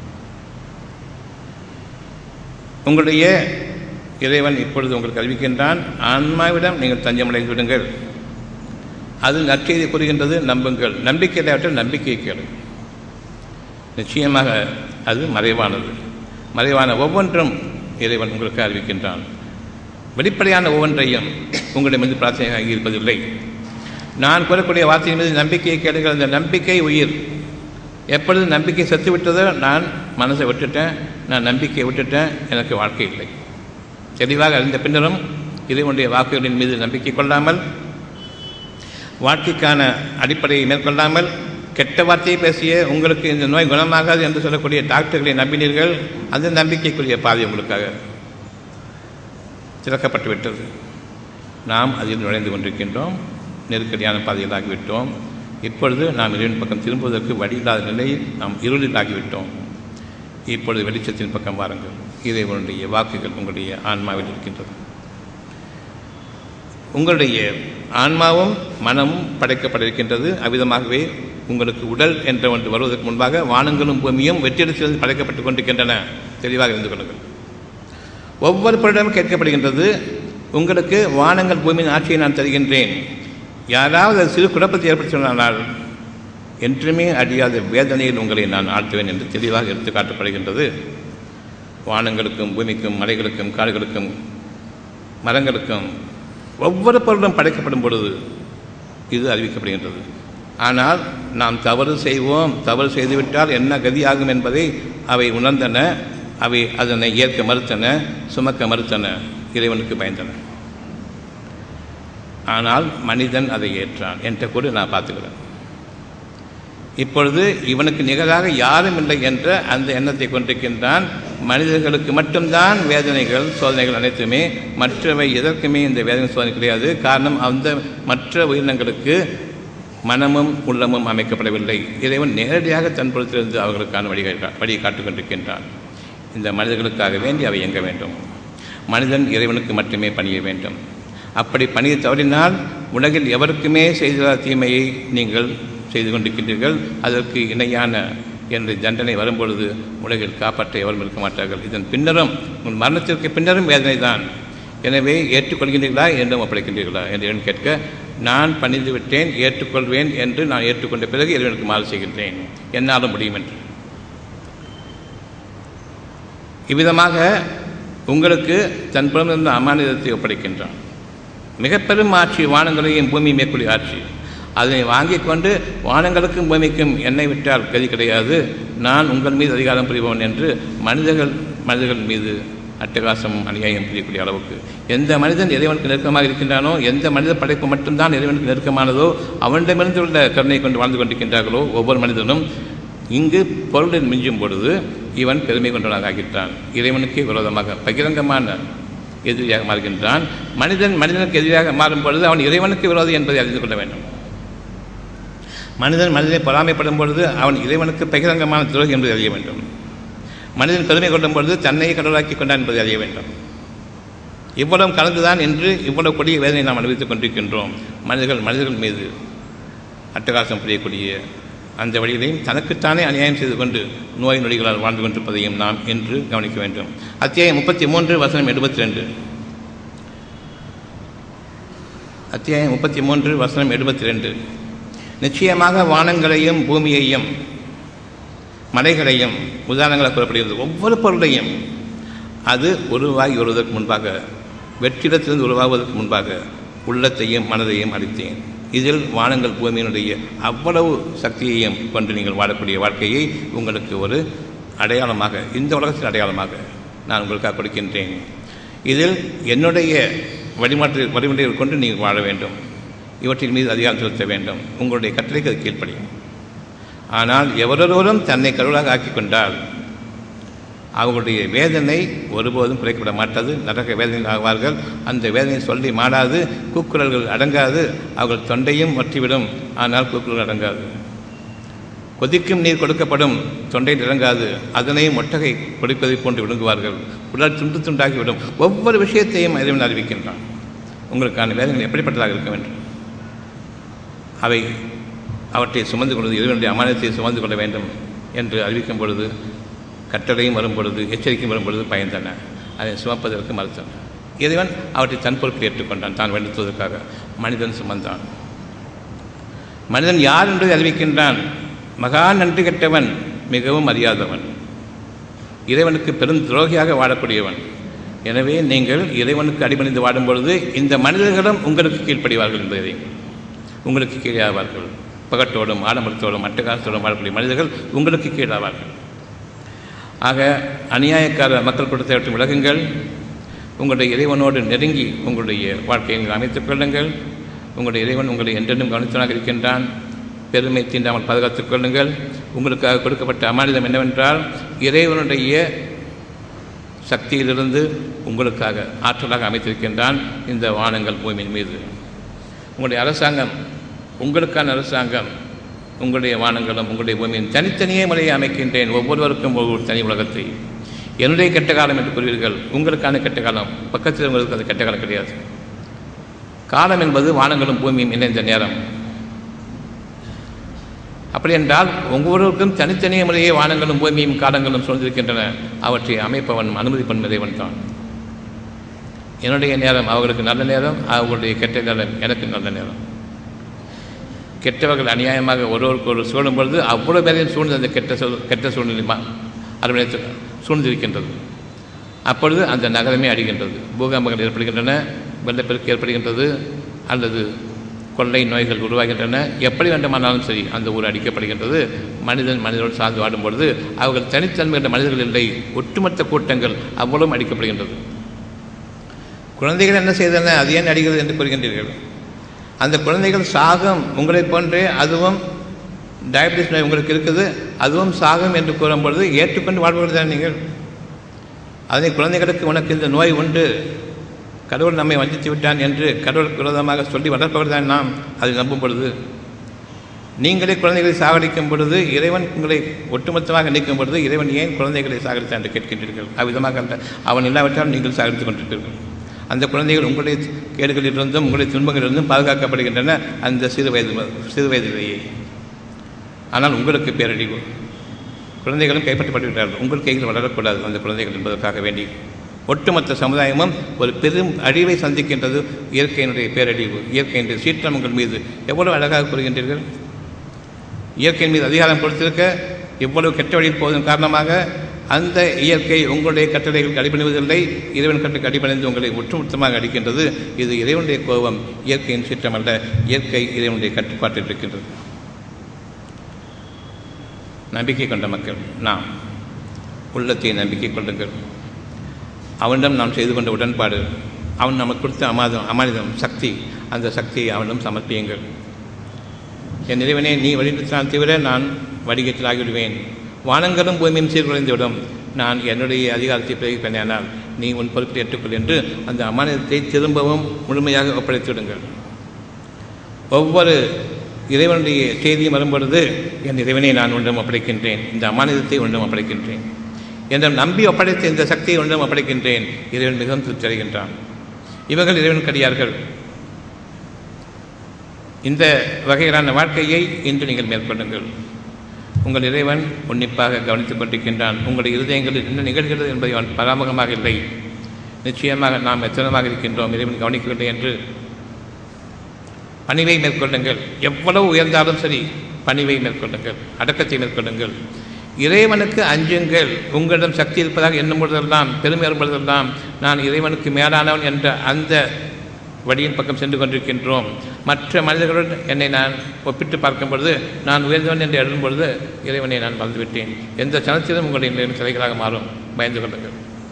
உங்களுடைய இறைவன் இப்பொழுது உங்களுக்கு அறிவிக்கின்றான், ஆன்மாவிடம் நீங்கள் தஞ்சமடைந்து விடுங்கள். அது நற்செய்தி கூறுகின்றது, நம்புங்கள். நம்பிக்கை இல்லாவிட்டால் நம்பிக்கையை கேளு. நிச்சயமாக அது மறைவானது. மறைவான ஒவ்வொன்றும் இறைவன் உங்களுக்கு அறிவிக்கின்றான். வெளிப்படையான ஒவ்வொன்றையும் உங்களுடைய மீது பிரார்த்தனையாக இருப்பதில்லை. நான் கூறக்கூடிய வார்த்தையின் மீது நம்பிக்கையை கேளுங்கள். அந்த நம்பிக்கை உயிர். எப்பொழுது நம்பிக்கை செத்து விட்டதோ நான் மனசை விட்டுட்டேன், நான் நம்பிக்கையை விட்டுட்டேன், எனக்கு வாழ்க்கை இல்லை. தெளிவாக அறிந்த பின்னரும் இறைவனுடைய வாக்குகளின் மீது நம்பிக்கை கொள்ளாமல், வாழ்க்கைக்கான அடிப்படையை மேற்கொள்ளாமல், கெட்ட வார்த்தையை பேசிய உங்களுக்கு இந்த நோய் குணமாகாது என்று சொல்லக்கூடிய டாக்டர்களை நம்பினீர்கள். அந்த நம்பிக்கைக்குரிய பாதை உங்களுக்காக திறக்கப்பட்டு விட்டது. நாம் அதில் நுழைந்து கொண்டிருக்கின்றோம். நெருக்கடியான பாதையில் ஆகிவிட்டோம். இப்பொழுது நாம் இறைவன் பக்கம் திரும்புவதற்கு வழியில்லாத நிலையில் நாம் இருளில் ஆகிவிட்டோம். இப்பொழுது வெளிச்சத்தின் பக்கம் வாருங்கள். இறைவனுடைய வாக்குகள் உங்களுடைய ஆன்மாவில் இருக்கின்றது. உங்களுடைய ஆன்மாவும் மனமும் படைக்கப்பட இருக்கின்றது. அவ்விதமாகவே உங்களுக்கு உடல் என்ற ஒன்று வருவதற்கு முன்பாக வானங்களும் பூமியும் வெற்றிடத்திலிருந்து படைக்கப்பட்டுக் கொண்டிருக்கின்றன. தெளிவாக இருந்து கொள்ளுங்கள். ஒவ்வொரு பொருளிடமும் கேட்கப்படுகின்றது, உங்களுக்கு வானங்கள் பூமியின் ஆட்சியை நான் தருகின்றேன். யாராவது அது சிறு குழப்பத்தை ஏற்படுத்தினால் என்றுமே அழியாத வேதனையில் உங்களை நான் ஆழ்த்துவேன் என்று தெளிவாக எடுத்து காட்டப்படுகின்றது. வானங்களுக்கும் பூமிக்கும் மலைகளுக்கும் காடுகளுக்கும் மரங்களுக்கும் ஒவ்வொரு பொருளும் படைக்கப்படும் பொழுது இது அறிவிக்கப்படுகின்றது. ஆனால் நாம் தவறு செய்வோம், தவறு செய்துவிட்டால் என்ன கதியாகும் என்பதை அவை உணர்ந்தன. அவை அதனை ஏற்க மறுத்தன, சுமக்க மறுத்தன, இறைவனுக்கு பயந்தன. ஆனால் மனிதன் அதை ஏற்றான். என்ற கூட நான் பார்த்துக்கிறேன். இப்பொழுது இவனுக்கு நிகராக யாரும் இல்லை என்ற அந்த எண்ணத்தை கொண்டிருக்கின்றான். மனிதர்களுக்கு மட்டும்தான் வேதனைகள், சோதனைகள் அனைத்துமே. மற்றவை எதற்குமே இந்த வேதனை சோதனை கிடையாது. காரணம், அந்த மற்ற உயிரினங்களுக்கு மனமும் உள்ளமும் அமைக்கப்படவில்லை. இறைவன் நேரடியாக தன் பொறுத்திலிருந்து அவர்களுக்கான வழியை வழியை காட்டிக் கொண்டிருக்கின்றான். இந்த மனிதர்களுக்காக வேண்டி அவை இயங்க வேண்டும். மனிதன் இறைவனுக்கு மட்டுமே பணிய வேண்டும். அப்படி பணியை தவறினால் உலகில் எவருக்குமே செய்த தீமையை நீங்கள் செய்து கொண்டிருக்கின்றீர்கள். அதற்கு இணையான என்ற தண்டனை வரும்பொழுது உலகில் காப்பாற்ற எவரும் இருக்க மாட்டார்கள். இதன் பின்னரும் உங்கள் மரணத்திற்கு பின்னரும் வேதனை தான். எனவே ஏற்றுக்கொள்கின்றீர்களா என்றும் ஒப்படைக்கின்றீர்களா என்று கேட்க, நான் பணிந்து விட்டேன், ஏற்றுக்கொள்வேன் என்று நான் ஏற்றுக்கொண்ட பிறகு இறைவனுக்கு மாறு செய்கின்றேன், என்னாலும் முடியும் என்று. இவ்விதமாக உங்களுக்கு தன் புறம் இருந்த அமானிதத்தை ஒப்படைக்கின்றான். மிக பெரும் ஆட்சி, வானங்களையும் பூமி மேற்கொள்ளிய ஆட்சி. அதனை வாங்கிக் கொண்டு வானங்களுக்கும் பூமிக்கும் என்னை விட்டால் கதி கிடையாது, நான் உங்கள் மீது அதிகாரம் புரிபவன் என்று மனிதர்கள் மனிதர்கள் மீது அட்டகாசம் அநியாயம் புரியக்கூடிய அளவுக்கு எந்த மனிதன் இறைவனுக்கு நெருக்கமாக இருக்கின்றானோ, எந்த மனித படைப்பு மட்டும்தான் இறைவனுக்கு நெருக்கமானதோ அவனிடமிருந்து உள்ள கருணை கொண்டு வாழ்ந்து கொண்டிருக்கின்றார்களோ ஒவ்வொரு மனிதனும் இங்கு பொருளில் மிஞ்சும் பொழுது இவன் பெருமை கொண்டவனாக ஆகின்றான். இறைவனுக்கு விரோதமாக பகிரங்கமான எதிரியாக மாறுகின்றான். மனிதன் மனிதனுக்கு எதிராக மாறும் பொழுது அவன் இறைவனுக்கு விரோதி என்பதை அறிந்து கொள்ள வேண்டும். மனிதன் மனிதனை பொறாமைப்படும் பொழுது அவன் இறைவனுக்கு பகிரங்கமான துரோகி என்பதை அறிய வேண்டும். மனிதன் பெருமை கொள்ளும் பொழுது தன்னை கடவுளாக்கி கொண்டான் என்பதை அறிய வேண்டும். இவ்வளவு கலந்துதான் என்று இவ்வளவு கொடிய வேதனை நாம் அனுபவித்துக் கொண்டிருக்கின்றோம். மனிதர்கள் மனிதர்கள் மீது அட்டகாசம் புரியக்கூடிய அந்த வழியிலையும் தனக்குத்தானே அநியாயம் செய்து கொண்டு நோய் நொடிகளால் வாழ்ந்து கொண்டிருப்பதையும் நாம் என்று கவனிக்க வேண்டும். அத்தியாயம் முப்பத்தி மூன்று வசனம் எழுபத்தி ரெண்டு அத்தியாயம் முப்பத்தி மூன்று வசனம் எழுபத்தி ரெண்டு நிச்சயமாக வானங்களையும் பூமியையும் மலைகளையும் உதாரணங்களாக கூறப்படுகிறது. ஒவ்வொரு பொருளையும் அது உருவாகி வருவதற்கு முன்பாக, வெற்றிடத்திலிருந்து உருவாகுவதற்கு முன்பாக உள்ளத்தையும் மனதையும் அளித்தேன். இதில் வானங்கள் பூமியினுடைய அவ்வளவு சக்தியையும் கொண்டு நீங்கள் வாழக்கூடிய வாழ்க்கையை உங்களுக்கு ஒரு அடையாளமாக, இந்த உலகத்தின் அடையாளமாக நான் உங்களுக்காக கொடுக்கின்றேன். இதில் என்னுடைய வழிமாற்று வழிமுறைகளை கொண்டு நீங்கள் வாழ வேண்டும். இவற்றின் மீது அதிகாரம் செலுத்த வேண்டும். உங்களுடைய கட்டளைக்கு அது கீழ்ப்படியும். ஆனால் எவரொருவரும் தன்னை கடவுளாக ஆக்கி கொண்டால் அவர்களுடைய வேதனை ஒருபோதும் குறைக்கப்பட மாட்டாது. நரக வேதனை ஆவார்கள். அந்த வேதனை சொல்லி மாறாது. கூக்குரல்கள் அடங்காது. அவர்கள் தொண்டையும் வற்றிவிடும். ஆனால் கூக்குரல் அடங்காது. கொதிக்கும் நீர் கொடுக்கப்படும், தொண்டையில் இறங்காது. அதனையும் ஒட்டகை கொடுப்பதை போன்று விழுங்குவார்கள். உடல் துண்டு துண்டாகிவிடும். ஒவ்வொரு விஷயத்தையும் இறைவன் அறிவிக்கின்றான். உங்களுக்கான வேதனை எப்படிப்பட்டதாக இருக்க வேண்டும், அவை அவற்றை சுமந்து கொள்வது, இறைவனுடைய அமானத்தை சுமந்து கொள்ள வேண்டும் என்று அறிவிக்கும் பொழுது, கட்டளையும் வரும் பொழுது, எச்சரிக்கையும் வரும் பொழுது பயந்தன. அதை சுமப்பதற்கு மறுத்தன. இறைவன் அவற்றை தன் பொறுப்பில் ஏற்றுக்கொண்டான். தான் வெளுத்துவதற்காக மனிதன் சுமந்தான். மனிதன் யார் என்பதை அறிவிக்கின்றான். மகா நன்றி கெட்டவன், மிகவும் அறியாதவன், இறைவனுக்கு பெரும் துரோகியாக வாழக்கூடியவன். எனவே நீங்கள் இறைவனுக்கு அடிபணிந்து வாடும் பொழுது இந்த மனிதர்களும் உங்களுக்கு கீழ்ப்படிவார்கள் என்பதை, உங்களுக்கு கீழாவார்கள். பகட்டோடும் ஆடம்பரத்தோடும் அட்டகாசத்தோடும் வாழக்கூடிய மனிதர்கள் உங்களுக்கு கீழாவார்கள். ஆக அநியாயக்கார மக்கள் கொடுத்தவற்றை விலகுங்கள். உங்களுடைய இறைவனோடு நெருங்கி உங்களுடைய வாழ்க்கையை அமைத்துக் கொள்ளுங்கள். உங்களுடைய இறைவன் உங்களை என்றென்றும் கவனித்தவனாக இருக்கின்றான். பெருமை தீண்டாமல் பாதுகாத்துக் கொள்ளுங்கள். உங்களுக்காக கொடுக்கப்பட்ட அமானிதம் என்னவென்றால், இறைவனுடைய சக்தியிலிருந்து உங்களுக்காக ஆற்றலாக அமைத்திருக்கின்றான் இந்த வானங்கள் பூமியின் மீது. உங்களுடைய அரசாங்கம், உங்களுக்கான அரசாங்கம், உங்களுடைய வானங்களும் உங்களுடைய பூமியின் தனித்தனியே முறையை அமைக்கின்றேன். ஒவ்வொருவருக்கும் ஒவ்வொரு தனி உலகத்தை. என்னுடைய கெட்ட காலம் என்று கூறுவீர்கள். உங்களுக்கான கெட்ட காலம், பக்கத்தில் உங்களுக்கு அது கெட்ட காலம் கிடையாது. காலம் என்பது வானங்களும் பூமியும் இணைந்த நேரம். அப்படி என்றால் ஒவ்வொருவருக்கும் தனித்தனியே முறையே வானங்களும் பூமியும் காலங்களும் சூழ்ந்திருக்கின்றன. அவற்றை அமைப்பவன் அனுமதிப்பன் இறைவன் தான். என்னுடைய நேரம் அவர்களுக்கு நல்ல நேரம், அவர்களுடைய கெட்ட நேரம் எனக்கு நல்ல நேரம். கெட்டவர்கள் அநியாயமாக ஒருவருக்கு ஒரு சூழும் பொழுது அவ்வளோ பேரையும் சூழ்ந்து அந்த கெட்ட சூழ் கெட்ட சூழ்நிலை அரவணைத்து சூழ்ந்திருக்கின்றது. அப்பொழுது அந்த நகரமே அடிக்கின்றது. பூகம்பங்கள் ஏற்படுகின்றன, வெள்ளப்பெருக்கு ஏற்படுகின்றது, அல்லது கொள்ளை நோய்கள் உருவாகின்றன. எப்படி வேண்டுமானாலும் சரி அந்த ஊர் அடிக்கப்படுகின்றது. மனிதன் மனிதனோடு சார்ந்து வாடும் பொழுது அவர்கள் தனித்தன்மை என்ற மனிதர்கள் இல்லை, ஒட்டுமொத்த கூட்டங்கள் அவ்வளவும் அடிக்கப்படுகின்றது. குழந்தைகள் என்ன செய்தன, அது ஏன் அடிக்கிறது என்று கூறுகின்றீர்கள்? அந்த குழந்தைகள் சாகம், உங்களை போன்றே அதுவும் டயபிட்டிஸ் நோய் உங்களுக்கு இருக்குது, அதுவும் சாகம் என்று கூறும்பொழுது ஏற்றுக்கொண்டு வாழ்வர்கள் தான் நீங்கள். அதனை குழந்தைகளுக்கு உனக்கு இந்த நோய் உண்டு, கடவுள் நம்மை வஞ்சித்து விட்டான் என்று கடவுளுக்கு விரோதமாக சொல்லி வளர்ப்பவர் தான் நாம். அதை நம்பும் பொழுது, நீங்களே குழந்தைகளை சாகடிக்கும் பொழுது, இறைவன் உங்களை ஒட்டுமொத்தமாக நீக்கும் பொழுது, இறைவன் ஏன் குழந்தைகளை சாகடித்தான் என்று கேட்கின்றீர்கள்? அவ்விதமாக அல்ல, அவன் இல்லாவிட்டால் நீங்கள் சாகடித்துக் கொண்டிருப்பீர்கள். அந்த குழந்தைகள் உங்களுடைய கேடுகளிலிருந்தும் உங்களுடைய துன்பங்களிலிருந்தும் பாதுகாக்கப்படுகின்றன அந்த சிறு வயது சிறு வயதிலேயே. ஆனால் உங்களுக்கு பேரழிவு. குழந்தைகளும் கைப்பற்றப்பட்டு விட்டார்கள். உங்கள் கைகள் வளரக்கூடாது அந்த குழந்தைகள் என்பதற்காக வேண்டி ஒட்டுமொத்த சமுதாயமும் ஒரு பெரும் அழிவை சந்திக்கின்றது. இயற்கையினுடைய பேரழிவு, இயற்கையினுடைய சீற்றங்கள் மீது எவ்வளவு அழகாக கூறுகின்றீர்கள். இயற்கையின் மீது அதிகாரம் கொடுத்திருக்க எவ்வளவு கெட்ட வழியில் போவதன் காரணமாக அந்த இயற்கை உங்களுடைய கட்டளைகளுக்கு அடிபணிவதில்லை, இறைவன் கட்டுக்கு அடிபணிந்து உங்களை ஒட்டுமொத்தமாக அடிக்கின்றது. இது இறைவனுடைய கோபம், இயற்கையின் சீற்றம் அல்ல. இயற்கை இறைவனுடைய கட்டுப்பாட்டில் இருக்கின்றது. நம்பிக்கை கொண்ட மக்கள் நாம் உள்ளத்தை நம்பிக்கை கொள்ளுங்கள். அவனிடம் நாம் செய்து கொண்ட உடன்பாடு, அவன் நமக்கு கொடுத்த அமாதம் அமானிதம் சக்தி, அந்த சக்தியை அவனிடம் சமர்ப்பியுங்கள். என் இறைவனே, நீ வழிநடத்தினால் தவிர நான் வடிகட்டில் ஆகிவிடுவேன். வானங்களும் பூமியும் சீர்குலைந்துவிடும். நான் என்னுடைய அதிகாரத்தை பிரயோகிப்பேனால் நீ உன் பொறுப்பை ஏற்றுக்கொள் என்று அந்த அமானிதத்தை திரும்பவும் முழுமையாக ஒப்படைத்து விடுங்கள். ஒவ்வொரு இறைவனுடைய செய்தியும் வரும்பொழுது, என் இறைவனை நான் ஒன்றும் ஒப்படைக்கின்றேன், இந்த அமானிதத்தை ஒன்றும் ஒப்படைக்கின்றேன், என்ற நம்பி ஒப்படைத்த இந்த சக்தியை ஒன்றும் ஒப்படைக்கின்றேன். இறைவன் மிகவும் திருப்தி அடைகின்றான். இவர்கள் இறைவனுக்கடியார்கள். இந்த வகையிலான வாழ்க்கையை இன்று நீங்கள் மேற்கொள்ளுங்கள். உங்கள் இறைவன் உன்னிப்பாக கவனித்துக் கொண்டிருக்கின்றான். உங்களுடைய இருதயங்களில் என்ன நிகழ்கிறது என்பதை அவன் பராமுகமாக இல்லை. நிச்சயமாக நாம் எத்தனமாக இருக்கின்றோம், இறைவன் கவனிக்கவில்லை என்று பணிவை மேற்கொள்ளுங்கள். எவ்வளவு உயர்ந்தாலும் சரி பணிவை மேற்கொள்ளுங்கள், அடக்கத்தை மேற்கொள்ளுங்கள். இறைவனுக்கு அஞ்சுங்கள். உங்களிடம் சக்தி இருப்பதாக எண்ணும் பொழுதெல்லாம், பெருமை வரும் பொழுதெல்லாம் நான் இறைவனுக்கு மேலானவன் என்ற அந்த வழியின் பக்கம் சென்று கொண்டிருக்கின்றோம். மற்ற மனிதர்களுடன் என்னை நான் ஒப்பிட்டு பார்க்கும் பொழுது நான் உயர்ந்தவன் என்று எழுதும் பொழுது இறைவனை நான் மறந்துவிட்டேன். எந்த சனத்திலும் உங்களுடைய சிலைகளாக மாறும். பயந்து கொள்ளுங்கள்.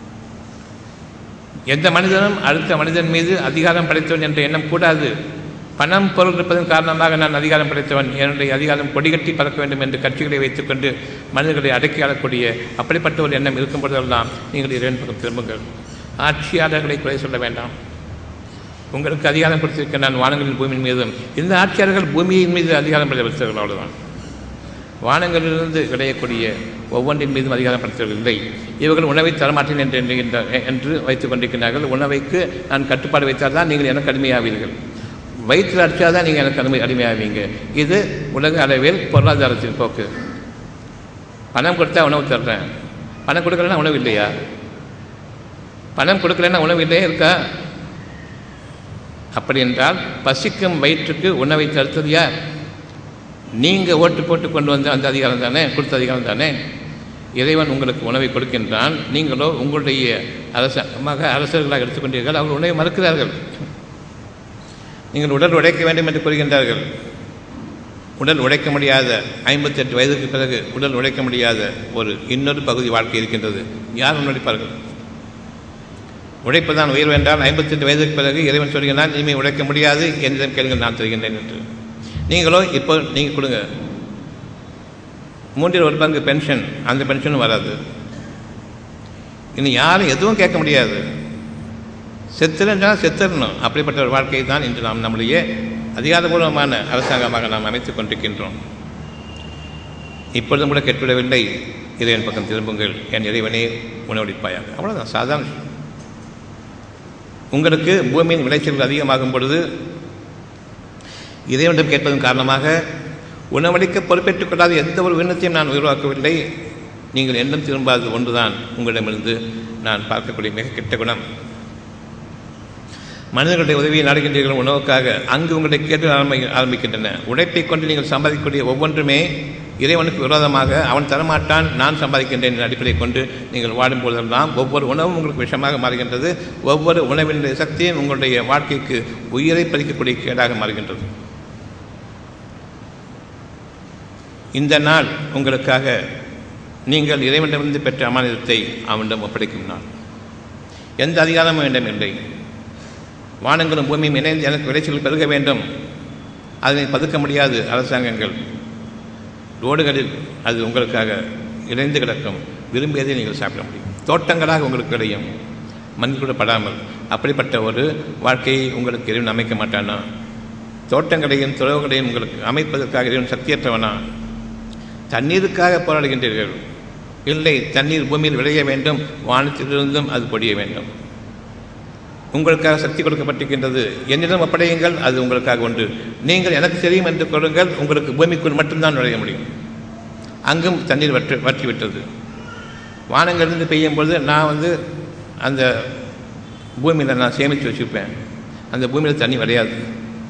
எந்த மனிதனும் அடுத்த மனிதன் மீது அதிகாரம் படைத்தவன் என்ற எண்ணம் கூடாது. பணம் பொருள் இருப்பதன் காரணமாக நான் அதிகாரம் படைத்தவன், என்னுடைய அதிகாரம் கொடிகட்டி பறக்க வேண்டும் என்று கட்சிகளை வைத்துக்கொண்டு மனிதர்களை அடக்கி ஆளக்கூடிய அப்படிப்பட்ட ஒரு எண்ணம் இருக்கும் பொழுதெல்லாம் நீங்கள் இறைவன் பக்கம் திரும்புங்கள். ஆட்சியாளர்களை குறை சொல்ல வேண்டாம். உங்களுக்கு அதிகாரம் கொடுத்திருக்க நான் வானங்களின் பூமியின் மீதும். இந்த ஆட்சியாளர்கள் பூமியின் மீது அதிகாரம் படைத்தவர்கள், அவ்வளவுதான். வானங்களிலிருந்து விளையக்கூடிய ஒவ்வொன்றின் மீதும் அதிகாரம் படைத்தவர்கள் இல்லை. இவர்கள் உணவை தரமாட்டேன் என்று எண்ணுகின்ற என்று வைத்துக் கொண்டிருக்கிறார்கள். உணவைக்கு நான் கட்டுப்பாடு வைத்தால் தான் நீங்கள் எனக்கு அடிமையாவீர்கள். வயிற்றில் அடித்தால் தான் நீங்கள் எனக்கு அடிமை அடிமையாவீங்க. இது உலக அளவில் பொருளாதாரத்தின் போக்கு. பணம் கொடுத்தா உணவு தர்றேன், பணம் கொடுக்கலன்னா உணவு இல்லையா? பணம் கொடுக்கலன்னா உணவு இல்லையா இருக்கா? அப்படி என்றால் பசிக்கும் வயிற்றுக்கு உணவை தடுத்தது யார்? நீங்கள் ஓட்டு போட்டு கொண்டு வந்த அந்த அதிகாரம் தானே, கொடுத்த அதிகாரம் தானே. இறைவன் உங்களுக்கு உணவை கொடுக்கின்றான். நீங்களோ உங்களுடைய அரசமாக அரசர்களாக எடுத்துக்கொண்டீர்கள். அவர்கள் உணவை மறுக்கிறார்கள். நீங்கள் உடல் உடைக்க வேண்டும் என்று கூறுகின்றார்கள். உடல் உடைக்க முடியாத ஐம்பத்தி எட்டு வயதுக்கு பிறகு உடல் உடைக்க முடியாத ஒரு இன்னொரு பகுதி வாழ்க்கை இருக்கின்றது. யார் முன்னெடுப்பார்கள்? உழைப்புதான் உயர்வு என்றால் ஐம்பத்தி எட்டு வயதுக்கு பிறகு இறைவன் சொல்கிறான் இனிமேல் உழைக்க முடியாது, என்னிடம் கேளுங்கள் நான் தருகின்றேன் என்று. நீங்களோ இப்போ நீங்கள் கொடுங்க மூன்றில் ஒரு பங்கு பென்ஷன், அந்த பென்ஷனும் வராது. இனி யாரும் எதுவும் கேட்க முடியாது. செத்துறன்றால் செத்துறணும். அப்படிப்பட்ட ஒரு வாழ்க்கையை தான் இன்று நாம் நம்முடைய அதிகாரபூர்வமான அரசாங்கமாக நாம் அமைத்துக் கொண்டிருக்கின்றோம். இப்பொழுதும் கூட கெட்டுவிடவில்லை. இறைவன் பக்கம் திரும்புங்கள், என் இறைவனே உணவளிப்பாயாக. அவ்வளோதான், சாதாரண. உங்களுக்கு பூமியின் விளைச்சல்கள் அதிகமாகும் பொழுது இறைவனிடம் கேட்பதன் காரணமாக உணவளிக்க பொறுப்பேற்றுக் கொள்ளாத எந்த ஒரு உயிரினத்தையும் நான் உருவாக்கவில்லை. நீங்கள் எண்ணம் திரும்பாதது ஒன்றுதான் உங்களிடமிருந்து நான் பார்க்கக்கூடிய மிக கெட்ட குணம். மனிதர்களுடைய உதவியை நாடுகின்றீர்கள் உணவுக்காக, அங்கு உங்களுடைய கேட்டு ஆரம்பி ஆரம்பிக்கின்றன உழைப்பை கொண்டு நீங்கள் சம்பாதிக்கக்கூடிய ஒவ்வொன்றுமே இறைவனுக்கு விரோதமாக. அவன் தரமாட்டான், நான் சம்பாதிக்கின்றேன் என்ற அடிப்படையை கொண்டு நீங்கள் வாடும் போதெல்லாம் ஒவ்வொரு உணவும் உங்களுக்கு விஷமாக மாறுகின்றது. ஒவ்வொரு உணவினுடைய சக்தியும் உங்களுடைய வாழ்க்கைக்கு உயிரை பறிக்கக்கூடிய கேடாக மாறுகின்றது. இந்த நாள் உங்களுக்காக நீங்கள் இறைவனிடமிருந்து பெற்ற அமானிதத்தை அவனிடம் ஒப்படைக்கும் நாள். எந்த அதிகாரமும் வேண்டும் இல்லை. வானங்களும் பூமியும் இணைந்து எனக்கு விளைச்சல் பெருக வேண்டும், அதனை பதுக்க முடியாது அரசாங்கங்கள். ரோடுகளில் அது உங்களுக்காக இணைந்து கிடக்கும். விரும்பியதை நீங்கள் சாப்பிட முடியும். தோட்டங்களாக உங்களுக்கு கிடையும், மண் கூட படாமல். அப்படிப்பட்ட ஒரு வாழ்க்கையை உங்களுக்கு இறைவன் அமைக்க மாட்டானா? தோட்டங்களையும் துறவுகளையும் உங்களுக்கு அமைப்பதற்காக இறைவன் சக்தியற்றவனா? தண்ணீருக்காக போராடுகின்றீர்கள். இல்லை, தண்ணீர் பூமியில் விளைய வேண்டும், வானத்திலிருந்தும் அது பொடிய வேண்டும். உங்களுக்காக சக்தி கொடுக்கப்பட்டிருக்கின்றது. என்னிடம் ஒப்படையுங்கள், அது உங்களுக்காக உண்டு. நீங்கள் எனக்கு தெரியும் என்று கொள்ளுங்கள். உங்களுக்கு பூமிக்குள் மட்டும்தான் நுழைய முடியும். அங்கும் தண்ணீர் வற்றி வற்றிவிட்டது. வானங்களிலிருந்து பெய்யும் பொழுது நான் வந்து அந்த பூமியில் நான் சேமித்து வச்சுருப்பேன். அந்த பூமியில் தண்ணி விளையாது.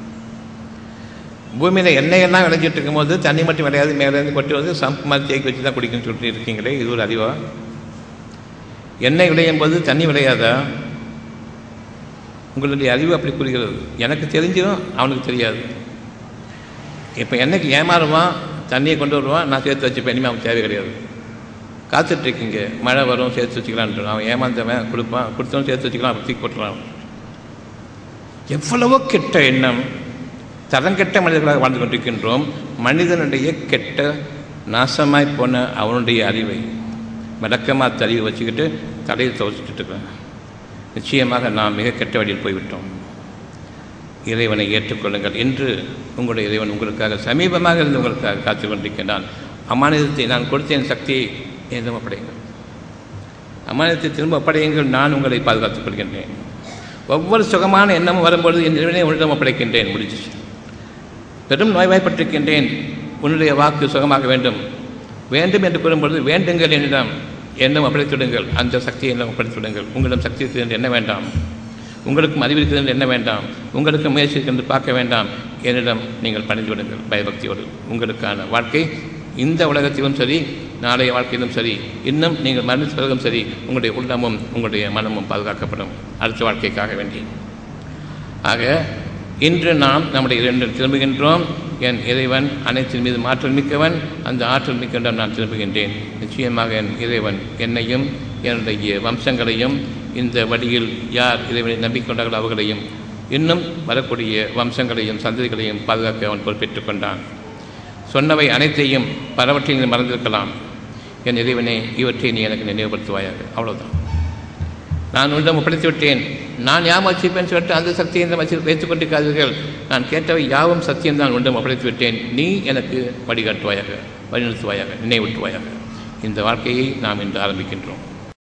பூமியில் எண்ணெயெல்லாம் விளைஞ்சிட்டு இருக்கும்போது தண்ணி மட்டும் விளையாது. மேலேருந்து கொட்டி வந்து சம்ப் மாதிரி தேக்கி வச்சு தான் குடிக்கணும்னு சொல்லிட்டு இருக்கீங்களே, இது ஒரு அறிவா? எண்ணெய் விளையும் போது தண்ணி விளையாதா? உங்களுடைய அறிவு அப்படி கூறுகிறது. எனக்கு தெரிஞ்சும் அவனுக்கு தெரியாது. இப்போ என்னைக்கு ஏமாறுவான், தண்ணியை கொண்டு வருவான், நான் சேர்த்து வச்சுப்பேன். இனிமேல் அவன் தேவை கிடையாது. காத்துட்ருக்கீங்க, மழை வரும் சேர்த்து வச்சுக்கலான்ட்டு. அவன் ஏமாந்தவன் கொடுப்பான், கொடுத்தவன் சேர்த்து வச்சுக்கலாம், அப்படி தூக்கி போட்டுறான். எவ்வளவோ கெட்ட எண்ணம். தரங்கெட்ட மனிதர்களாக வாழ்ந்து கொண்டிருக்கின்றோம். மனிதனுடைய கெட்ட நாசமாய் போன அவனுடைய அறிவை விளக்கமாக தறிவை வச்சுக்கிட்டு தலையை துவச்சிட்டு இருக்கேன். நிச்சயமாக நாம் மிக கெட்ட வழியில் போய்விட்டோம். இறைவனை ஏற்றுக்கொள்ளுங்கள். இன்று உங்களுடைய இறைவன் உங்களுக்காக சமீபமாக இருந்து உங்களுக்காக காத்து கொண்டிருக்கின்றான். அமானிதத்தை நான் கொடுத்தேன், சக்தியை என்னிடம் ஒப்படையுங்கள். அமானிதத்தை திரும்ப ஒப்படையுங்கள், நான் உங்களை பாதுகாத்துக் கொள்கின்றேன். ஒவ்வொரு சுகமான எண்ணமும் வரும்பொழுது என் இறைவனை உன்னிடம் ஒப்படைக்கின்றேன். முடிஞ்சிச்சு. பெரும் நோய்வாய்ப்பட்டிருக்கின்றேன், உன்னுடைய வாக்கு சுகமாக வேண்டும் வேண்டும் என்று கூறும்பொழுது வேண்டுங்கள் என்னிடம் எண்ணம் ஒப்படைத்துவிடுங்கள். அந்த சக்தியை எண்ணம் ஒப்படைத்துவிடுங்கள். உங்களிடம் சக்தி இருக்கிறது என்று என்ன வேண்டாம், உங்களுக்கும் அறிவு இருக்கிறது என்று என்ன வேண்டாம், உங்களுக்கு முயற்சி இருக்கிறது பார்க்க வேண்டாம். என்னிடம் நீங்கள் பணிந்து விடுங்கள் பயபக்தியோடு. உங்களுக்கான வாழ்க்கை இந்த உலகத்திலும் சரி, நாளைய வாழ்க்கையிலும் சரி, இன்னும் நீங்கள் மரணித்த பிறகும் சரி, உங்களுடைய உள்ளமும் உங்களுடைய மனமும் பாதுகாக்கப்படும் அடுத்த வாழ்க்கைக்காக வேண்டி. ஆக இன்று நாம் நம்முடைய இரண்டு திரும்புகின்றோம். என் இறைவன் அனைத்தின் மீது ஆற்றல் மிக்கவன், அந்த ஆற்றல் மிக்கவன் நான் திரும்புகின்றேன். நிச்சயமாக என் இறைவன் என்னையும் என்னுடைய வம்சங்களையும் இந்த வழியில் யார் இறைவனை நம்பிக்கொண்டார்களோ அவர்களையும் இன்னும் வரக்கூடிய வம்சங்களையும் சந்ததிகளையும் பாதுகாக்க அவன் பொறுப்பேற்றுக் கொண்டான். சொன்னவை அனைத்தையும் பலவற்றையும் மறந்திருக்கலாம். என் இறைவனே இவற்றை நீ எனக்கு நினைவுபடுத்துவாயாக. அவ்வளவுதான். நான் உன்னிடம் ஒப்படைத்து விட்டேன். நான் யாம் வச்சிருப்பேன் சொல்லிட்டு அந்த சக்தியை இந்த வச்சு வைத்துக் கொண்டிருக்காதீர்கள். நான் கேட்டவை யாவும் சத்தியம்தான் உன்னிடம் ஒப்படைத்து விட்டேன். நீ எனக்கு வழிகாட்டுவாயாக, வழிநிறுத்துவாயாக, நினைவூட்டுவாயாக. இந்த வாழ்க்கையை நாம் இன்று ஆரம்பிக்கின்றோம்.